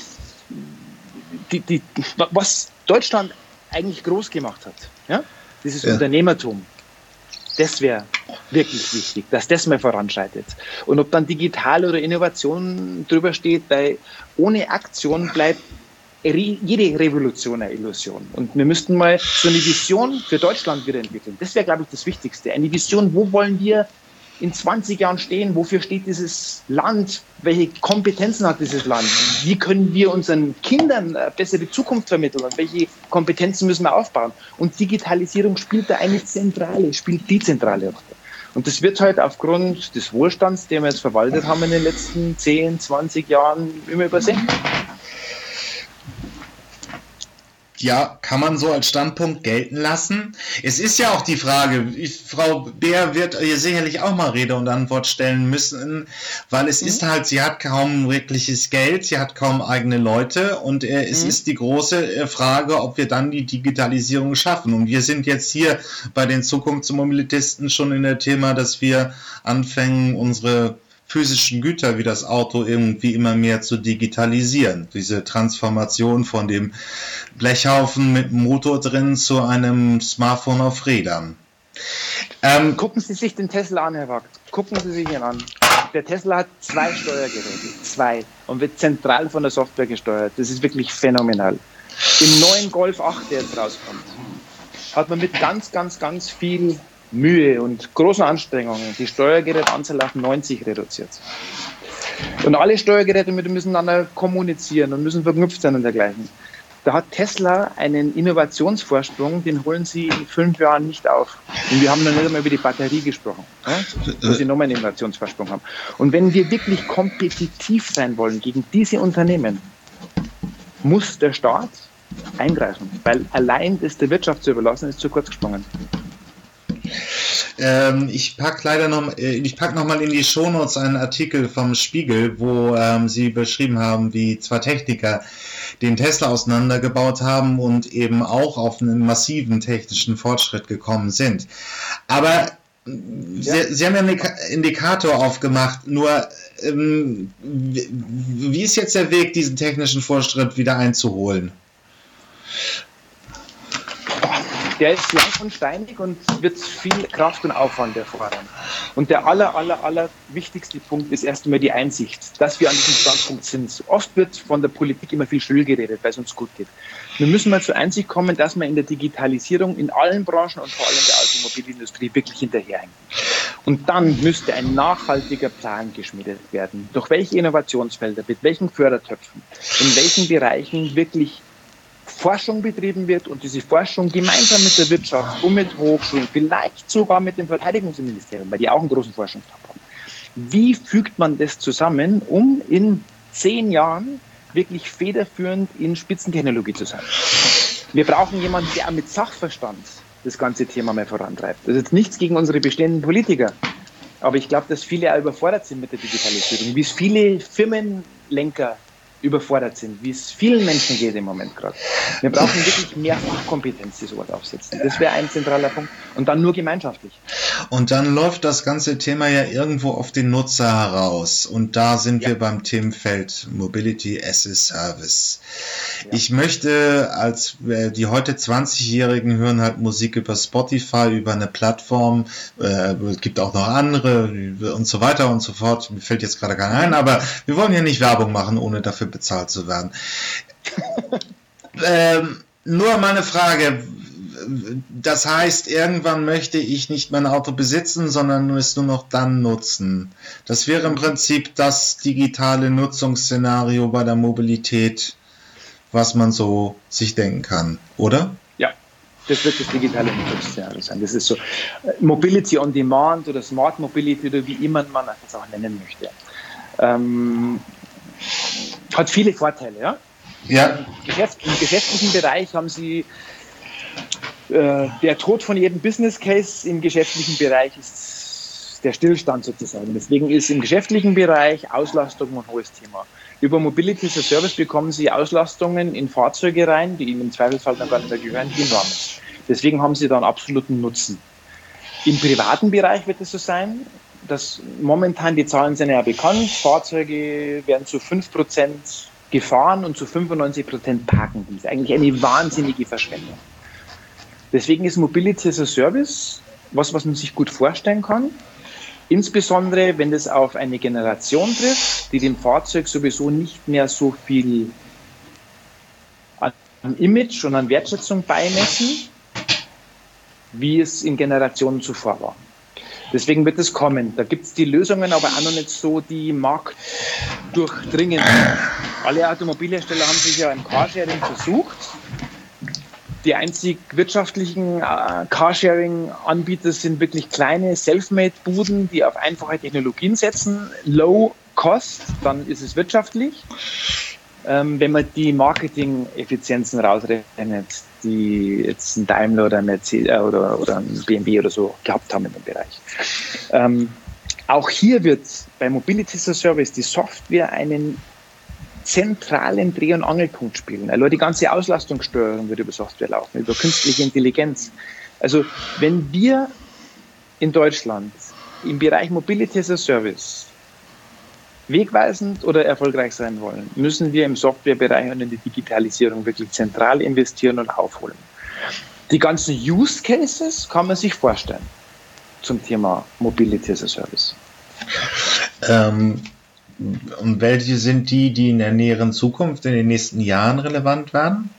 Die, die, was Deutschland eigentlich groß gemacht hat, ja? Dieses ja. Unternehmertum. Das wäre wirklich wichtig, dass das mal voranschreitet. Und ob dann digital oder Innovation drüber steht, weil ohne Aktion bleibt jede Revolution eine Illusion. Und wir müssten mal so eine Vision für Deutschland wieder entwickeln. Das wäre, glaube ich, das Wichtigste. Eine Vision, wo wollen wir in zwanzig Jahren stehen? Wofür steht dieses Land? Welche Kompetenzen hat dieses Land? Wie können wir unseren Kindern eine bessere Zukunft vermitteln? Und welche Kompetenzen müssen wir aufbauen? Und Digitalisierung spielt da eine zentrale, spielt die zentrale Rolle. Und das wird halt aufgrund des Wohlstands, den wir jetzt verwaltet haben in den letzten zehn, zwanzig Jahren, immer übersehen. Ja, kann man so als Standpunkt gelten lassen. Es ist ja auch die Frage, ich, Frau Beer wird hier sicherlich auch mal Rede und Antwort stellen müssen, weil es mhm. ist halt, sie hat kaum wirkliches Geld, sie hat kaum eigene Leute und äh, es mhm. ist die große äh, Frage, ob wir dann die Digitalisierung schaffen. Und wir sind jetzt hier bei den Zukunftsmobilitisten schon in der Thema, dass wir anfangen, unsere physischen Güter wie das Auto irgendwie immer mehr zu digitalisieren. Diese Transformation von dem Blechhaufen mit Motor drin zu einem Smartphone auf Rädern. Ähm, Gucken Sie sich den Tesla an, Herr Wagt. Gucken Sie sich ihn an. Der Tesla hat zwei Steuergeräte, zwei, und wird zentral von der Software gesteuert. Das ist wirklich phänomenal. Im neuen Golf acht, der jetzt rauskommt, hat man mit ganz, ganz, ganz viel Mühe und großen Anstrengungen die Steuergeräteanzahl auf neunzig reduziert. Und alle Steuergeräte müssen miteinander kommunizieren und müssen verknüpft sein und dergleichen. Da hat Tesla einen Innovationsvorsprung, den holen sie in fünf Jahren nicht auf. Und wir haben noch nicht einmal über die Batterie gesprochen, wo sie nochmal einen Innovationsvorsprung haben. Und wenn wir wirklich kompetitiv sein wollen gegen diese Unternehmen, muss der Staat eingreifen, weil allein das der Wirtschaft zu überlassen, ist zu kurz gesprungen. Ähm, ich packe leider noch, ich pack noch mal in die Shownotes einen Artikel vom Spiegel, wo ähm, sie beschrieben haben, wie zwei Techniker den Tesla auseinandergebaut haben und eben auch auf einen massiven technischen Fortschritt gekommen sind. Aber ja. sie, sie haben ja einen Indikator aufgemacht, nur ähm, wie ist jetzt der Weg, diesen technischen Fortschritt wieder einzuholen? Der ist lang und steinig und wird viel Kraft und Aufwand erfordern. Und der aller, aller, aller wichtigste Punkt ist erst einmal die Einsicht, dass wir an diesem Standpunkt sind. Oft wird von der Politik immer viel schön geredet, weil es uns gut geht. Wir müssen mal zur Einsicht kommen, dass wir in der Digitalisierung in allen Branchen und vor allem der Automobilindustrie wirklich hinterherhängen. Und dann müsste ein nachhaltiger Plan geschmiedet werden. Durch welche Innovationsfelder, mit welchen Fördertöpfen, in welchen Bereichen wirklich Forschung betrieben wird und diese Forschung gemeinsam mit der Wirtschaft und mit Hochschulen, vielleicht sogar mit dem Verteidigungsministerium, weil die auch einen großen Forschungsstab haben. Wie fügt man das zusammen, um in zehn Jahren wirklich federführend in Spitzentechnologie zu sein? Wir brauchen jemanden, der auch mit Sachverstand das ganze Thema mal vorantreibt. Das ist jetzt nichts gegen unsere bestehenden Politiker, aber ich glaube, dass viele auch überfordert sind mit der Digitalisierung, wie es viele Firmenlenker überfordert sind, wie es vielen Menschen geht im Moment gerade. Wir brauchen wirklich mehr Fachkompetenz, die sowas aufsetzen. Das wäre ein zentraler Punkt. Und dann nur gemeinschaftlich. Und dann läuft das ganze Thema ja irgendwo auf den Nutzer heraus. Und da sind ja. wir beim Themenfeld Mobility as a Service. Ja. Ich möchte, als die heute zwanzigjährigen hören halt Musik über Spotify, über eine Plattform, äh, es gibt auch noch andere und so weiter und so fort. Mir fällt jetzt gerade keiner ein, aber wir wollen hier nicht Werbung machen, ohne dafür bezahlt zu werden. ähm, nur meine Frage, das heißt, irgendwann möchte ich nicht mein Auto besitzen, sondern es nur noch dann nutzen. Das wäre im Prinzip das digitale Nutzungsszenario bei der Mobilität, was man so sich denken kann, oder? Ja, das wird das digitale Nutzungsszenario sein. Das ist so Mobility on Demand oder Smart Mobility oder wie immer man das auch nennen möchte. Ähm, hat viele Vorteile, ja? Ja. Im, Geschäft, Im geschäftlichen Bereich haben Sie äh, der Tod von jedem Business Case, im geschäftlichen Bereich ist der Stillstand sozusagen. Deswegen ist im geschäftlichen Bereich Auslastung ein hohes Thema. Über Mobility as a Service bekommen Sie Auslastungen in Fahrzeuge rein, die Ihnen im Zweifelsfall dann gar nicht mehr gehören, die enorm ist. Deswegen haben Sie da einen absoluten Nutzen. Im privaten Bereich wird es so sein, dass momentan, die Zahlen sind ja bekannt, Fahrzeuge werden zu fünf Prozent gefahren und zu fünfundneunzig Prozent parken. Das ist eigentlich eine wahnsinnige Verschwendung. Deswegen ist Mobility as a Service was, was man sich gut vorstellen kann. Insbesondere, wenn das auf eine Generation trifft, die dem Fahrzeug sowieso nicht mehr so viel an Image und an Wertschätzung beimessen, wie es in Generationen zuvor war. Deswegen wird es kommen. Da gibt es die Lösungen, aber auch noch nicht so die marktdurchdringend. Alle Automobilhersteller haben sich ja im Carsharing versucht. Die einzig wirtschaftlichen äh, Carsharing-Anbieter sind wirklich kleine Selfmade-Buden, die auf einfache Technologien setzen. Low Cost, dann ist es wirtschaftlich. Ähm, wenn man die Marketing-Effizienzen rausrechnet, die jetzt ein Daimler oder ein Mercedes äh, oder, oder ein B M W oder so gehabt haben in dem Bereich. Ähm, auch hier wird bei Mobility as a Service die Software einen zentralen Dreh- und Angelpunkt spielen. Also die ganze Auslastungssteuerung wird über Software laufen, über künstliche Intelligenz. Also wenn wir in Deutschland im Bereich Mobility as a Service wegweisend oder erfolgreich sein wollen, müssen wir im Softwarebereich und in die Digitalisierung wirklich zentral investieren und aufholen. Die ganzen Use Cases kann man sich vorstellen zum Thema Mobility as a Service. Ähm, und welche sind die, die in der näheren Zukunft, in den nächsten Jahren relevant werden?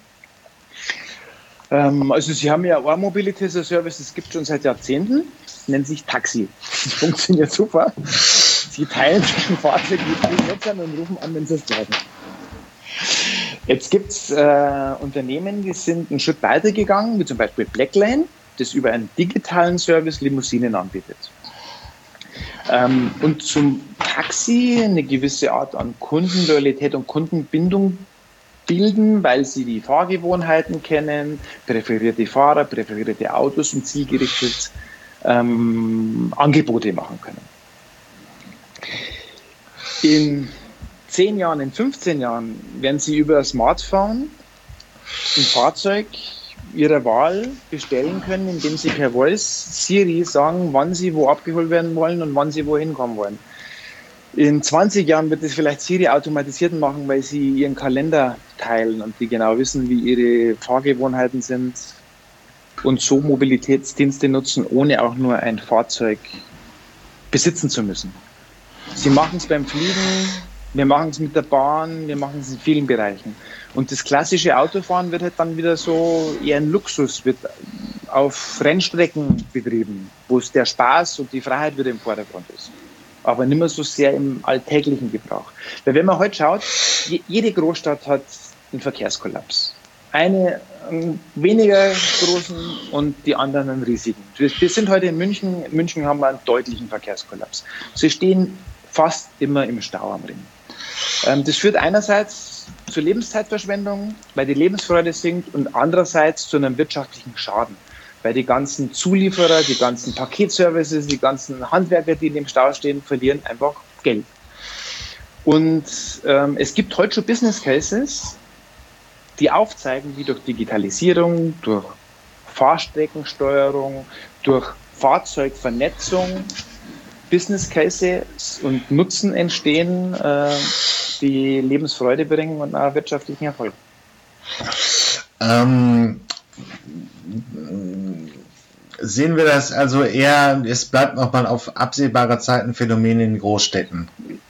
Ähm, also Sie haben ja auch Mobility as a Service, das gibt es schon seit Jahrzehnten, das nennt sich Taxi. Das funktioniert super. Sie teilen sich ein Fahrzeug mit allen Nutzern und rufen an, wenn sie es brauchen. Jetzt gibt es äh, Unternehmen, die sind einen Schritt weiter gegangen, wie zum Beispiel Blacklane, das über einen digitalen Service Limousinen anbietet. Ähm, und zum Taxi eine gewisse Art an Kundenloyalität und Kundenbindung bilden, weil sie die Fahrgewohnheiten kennen, präferierte Fahrer, präferierte Autos und zielgerichtet ähm, Angebote machen können. In zehn Jahren, in fünfzehn Jahren werden Sie über ein Smartphone ein Fahrzeug Ihrer Wahl bestellen können, indem Sie per Voice Siri sagen, wann Sie wo abgeholt werden wollen und wann Sie wohin kommen wollen. In zwanzig Jahren wird es vielleicht Siri automatisiert machen, weil Sie Ihren Kalender teilen und die genau wissen, wie Ihre Fahrgewohnheiten sind und so Mobilitätsdienste nutzen, ohne auch nur ein Fahrzeug besitzen zu müssen. Sie machen es beim Fliegen, wir machen es mit der Bahn, wir machen es in vielen Bereichen. Und das klassische Autofahren wird halt dann wieder so eher ein Luxus, wird auf Rennstrecken betrieben, wo es der Spaß und die Freiheit wieder im Vordergrund ist. Aber nicht mehr so sehr im alltäglichen Gebrauch. Weil wenn man heute schaut, jede Großstadt hat einen Verkehrskollaps. Eine einen weniger großen und die anderen einen riesigen. Wir sind heute in München. In München haben wir einen deutlichen Verkehrskollaps. Sie stehen fast immer im Stau am Ring. Das führt einerseits zur Lebenszeitverschwendung, weil die Lebensfreude sinkt, und andererseits zu einem wirtschaftlichen Schaden, weil die ganzen Zulieferer, die ganzen Paketservices, die ganzen Handwerker, die in dem Stau stehen, verlieren einfach Geld. Und ähm, es gibt heute schon Business Cases, die aufzeigen, wie durch Digitalisierung, durch Fahrstreckensteuerung, durch Fahrzeugvernetzung Business Cases und Nutzen entstehen, äh, die Lebensfreude bringen und auch wirtschaftlichen Erfolg. Ähm, sehen wir das also eher, es bleibt nochmal auf absehbare Zeit ein Phänomen in den Großstädten?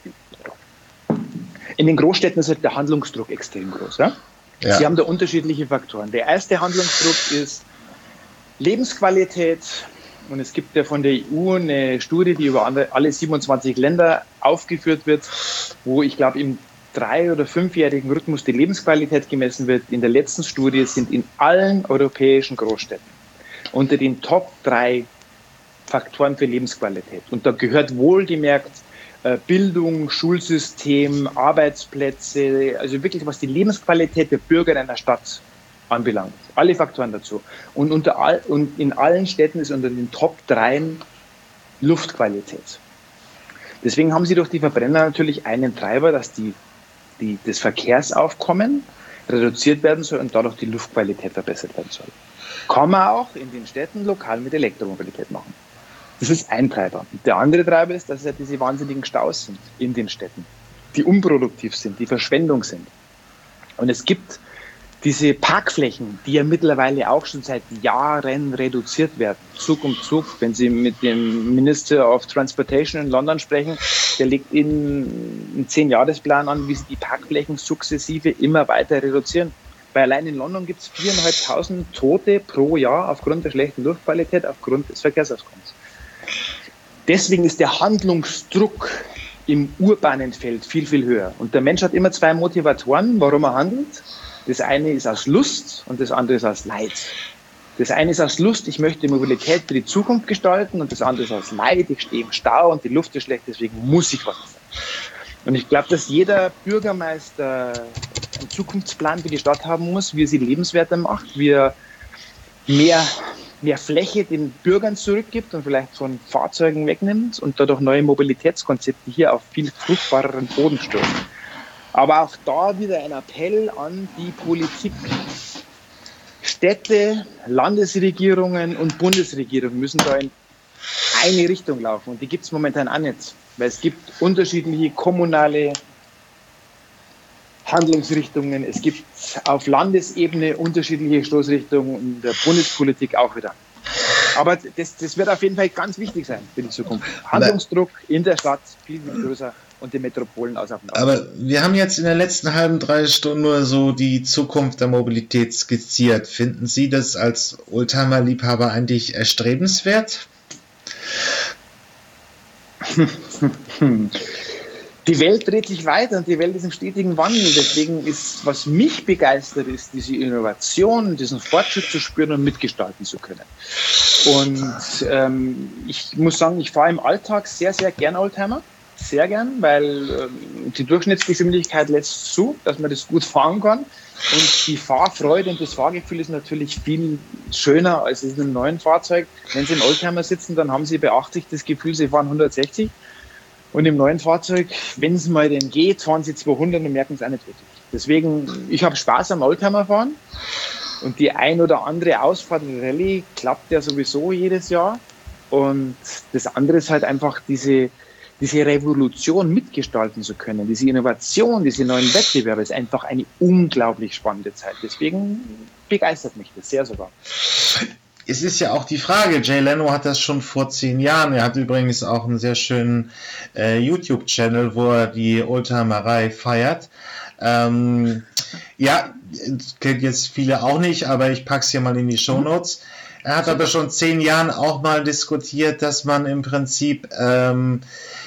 In den Großstädten ist halt der Handlungsdruck extrem groß. Ja? Ja. Sie haben da unterschiedliche Faktoren. Der erste Handlungsdruck ist Lebensqualität. Und es gibt ja von der E U eine Studie, die über alle siebenundzwanzig Länder aufgeführt wird, wo ich glaube im drei- oder fünfjährigen Rhythmus die Lebensqualität gemessen wird. In der letzten Studie sind in allen europäischen Großstädten unter den Top drei Faktoren für Lebensqualität. Und da gehört wohlgemerkt Bildung, Schulsystem, Arbeitsplätze, also wirklich was die Lebensqualität der Bürger in einer Stadt anbelangt. Alle Faktoren dazu. Und, unter all, und in allen Städten ist unter den Top drei Luftqualität. Deswegen haben sie durch die Verbrenner natürlich einen Treiber, dass die, die, das Verkehrsaufkommen reduziert werden soll und dadurch die Luftqualität verbessert werden soll. Kann man auch in den Städten lokal mit Elektromobilität machen. Das ist ein Treiber. Der andere Treiber ist, dass es ja diese wahnsinnigen Staus sind in den Städten, die unproduktiv sind, die Verschwendung sind. Und es gibt diese Parkflächen, die ja mittlerweile auch schon seit Jahren reduziert werden, Zug um Zug. Wenn Sie mit dem Minister of Transportation in London sprechen, der legt Ihnen einen zehn-Jahres-Plan an, wie Sie die Parkflächen sukzessive immer weiter reduzieren. Weil allein in London gibt es viertausendfünfhundert Tote pro Jahr aufgrund der schlechten Luftqualität, aufgrund des Verkehrsaufkommens. Deswegen ist der Handlungsdruck im urbanen Feld viel, viel höher. Und der Mensch hat immer zwei Motivatoren, warum er handelt. Das eine ist aus Lust und das andere ist aus Leid. Das eine ist aus Lust, ich möchte Mobilität für die Zukunft gestalten, und das andere ist aus Leid, ich stehe im Stau und die Luft ist schlecht, deswegen muss ich was machen. Und ich glaube, dass jeder Bürgermeister einen Zukunftsplan für die Stadt haben muss, wie er sie lebenswerter macht, wie er mehr, mehr Fläche den Bürgern zurückgibt und vielleicht von Fahrzeugen wegnimmt und dadurch neue Mobilitätskonzepte hier auf viel fruchtbareren Boden stoßen. Aber auch da wieder ein Appell an die Politik. Städte, Landesregierungen und Bundesregierungen müssen da in eine Richtung laufen. Und die gibt es momentan auch nicht. Weil es gibt unterschiedliche kommunale Handlungsrichtungen. Es gibt auf Landesebene unterschiedliche Stoßrichtungen, in der Bundespolitik auch wieder. Aber das, das wird auf jeden Fall ganz wichtig sein für die Zukunft. Handlungsdruck in der Stadt viel, viel größer und die Metropolen aus auf dem Land. Aber wir haben jetzt in der letzten halben, drei Stunden nur so die Zukunft der Mobilität skizziert. Finden Sie das als Oldtimer-Liebhaber eigentlich erstrebenswert? Die Welt dreht sich weiter und die Welt ist im stetigen Wandel. Deswegen ist, was mich begeistert, ist diese Innovation, diesen Fortschritt zu spüren und mitgestalten zu können. Und ähm, ich muss sagen, ich fahre im Alltag sehr, sehr gern Oldtimer. Sehr gern, weil ähm, die Durchschnittsgeschwindigkeit lässt zu, dass man das gut fahren kann. Und die Fahrfreude und das Fahrgefühl ist natürlich viel schöner als in einem neuen Fahrzeug. Wenn Sie im Oldtimer sitzen, dann haben Sie beachtlich das Gefühl, Sie fahren hundertsechzig. Und im neuen Fahrzeug, wenn es mal denn geht, fahren Sie zweihundert und merken es auch nicht wirklich. Deswegen, ich habe Spaß am Oldtimer fahren. Und die ein oder andere Ausfahrt in Rallye klappt ja sowieso jedes Jahr. Und das andere ist halt einfach diese, diese Revolution mitgestalten zu können. Diese Innovation, diese neuen Wettbewerbe ist einfach eine unglaublich spannende Zeit. Deswegen begeistert mich das sehr sogar. Es ist ja auch die Frage, Jay Leno hat das schon vor zehn Jahren, er hat übrigens auch einen sehr schönen äh, YouTube-Channel, wo er die Oldtimerei feiert. Ähm, ja, kennt jetzt viele auch nicht, aber ich pack's hier mal in die Shownotes. Er hat aber schon zehn Jahren auch mal diskutiert, dass man im Prinzip ähm,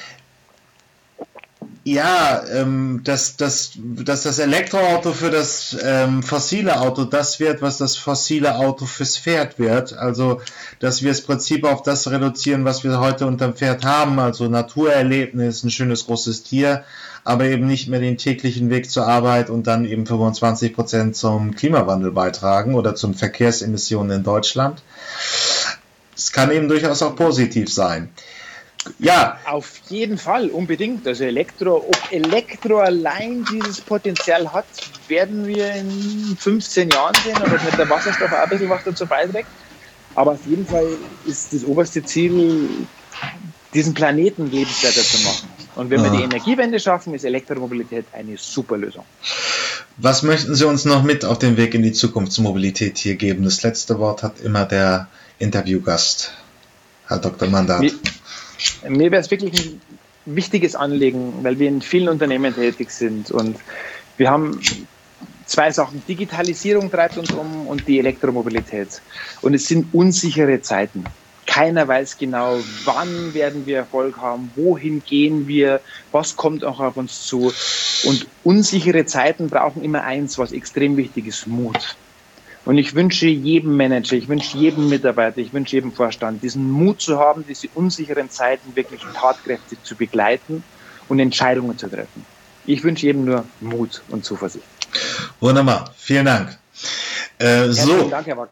ja, ähm, dass, dass, dass das Elektroauto für das ähm, fossile Auto das wird, was das fossile Auto fürs Pferd wird. Also, dass wir das Prinzip auf das reduzieren, was wir heute unterm Pferd haben. Also Naturerlebnis, ein schönes großes Tier, aber eben nicht mehr den täglichen Weg zur Arbeit und dann eben fünfundzwanzig Prozent zum Klimawandel beitragen oder zum Verkehrsemissionen in Deutschland. Es kann eben durchaus auch positiv sein. Ja. Auf jeden Fall, unbedingt. Also Elektro, ob Elektro allein dieses Potenzial hat, werden wir in fünfzehn Jahren sehen, oder mit der Wasserstoff auch ein bisschen was dazu beiträgt. Aber auf jeden Fall ist das oberste Ziel, diesen Planeten lebenswerter zu machen. Und wenn wir die Energiewende schaffen, ist Elektromobilität eine super Lösung. Was möchten Sie uns noch mit auf den Weg in die Zukunftsmobilität hier geben? Das letzte Wort hat immer der Interviewgast, Herr Doktor Mandat. Mir, mir wäre es wirklich ein wichtiges Anliegen, weil wir in vielen Unternehmen tätig sind und wir haben zwei Sachen. Digitalisierung treibt uns um und die Elektromobilität. Und es sind unsichere Zeiten. Keiner weiß genau, wann werden wir Erfolg haben, wohin gehen wir, was kommt auch auf uns zu. Und unsichere Zeiten brauchen immer eins, was extrem wichtig ist: Mut. Und ich wünsche jedem Manager, ich wünsche jedem Mitarbeiter, ich wünsche jedem Vorstand, diesen Mut zu haben, diese unsicheren Zeiten wirklich tatkräftig zu begleiten und Entscheidungen zu treffen. Ich wünsche jedem nur Mut und Zuversicht. Wunderbar, vielen Dank. Äh, so. Dank, Herr Wack.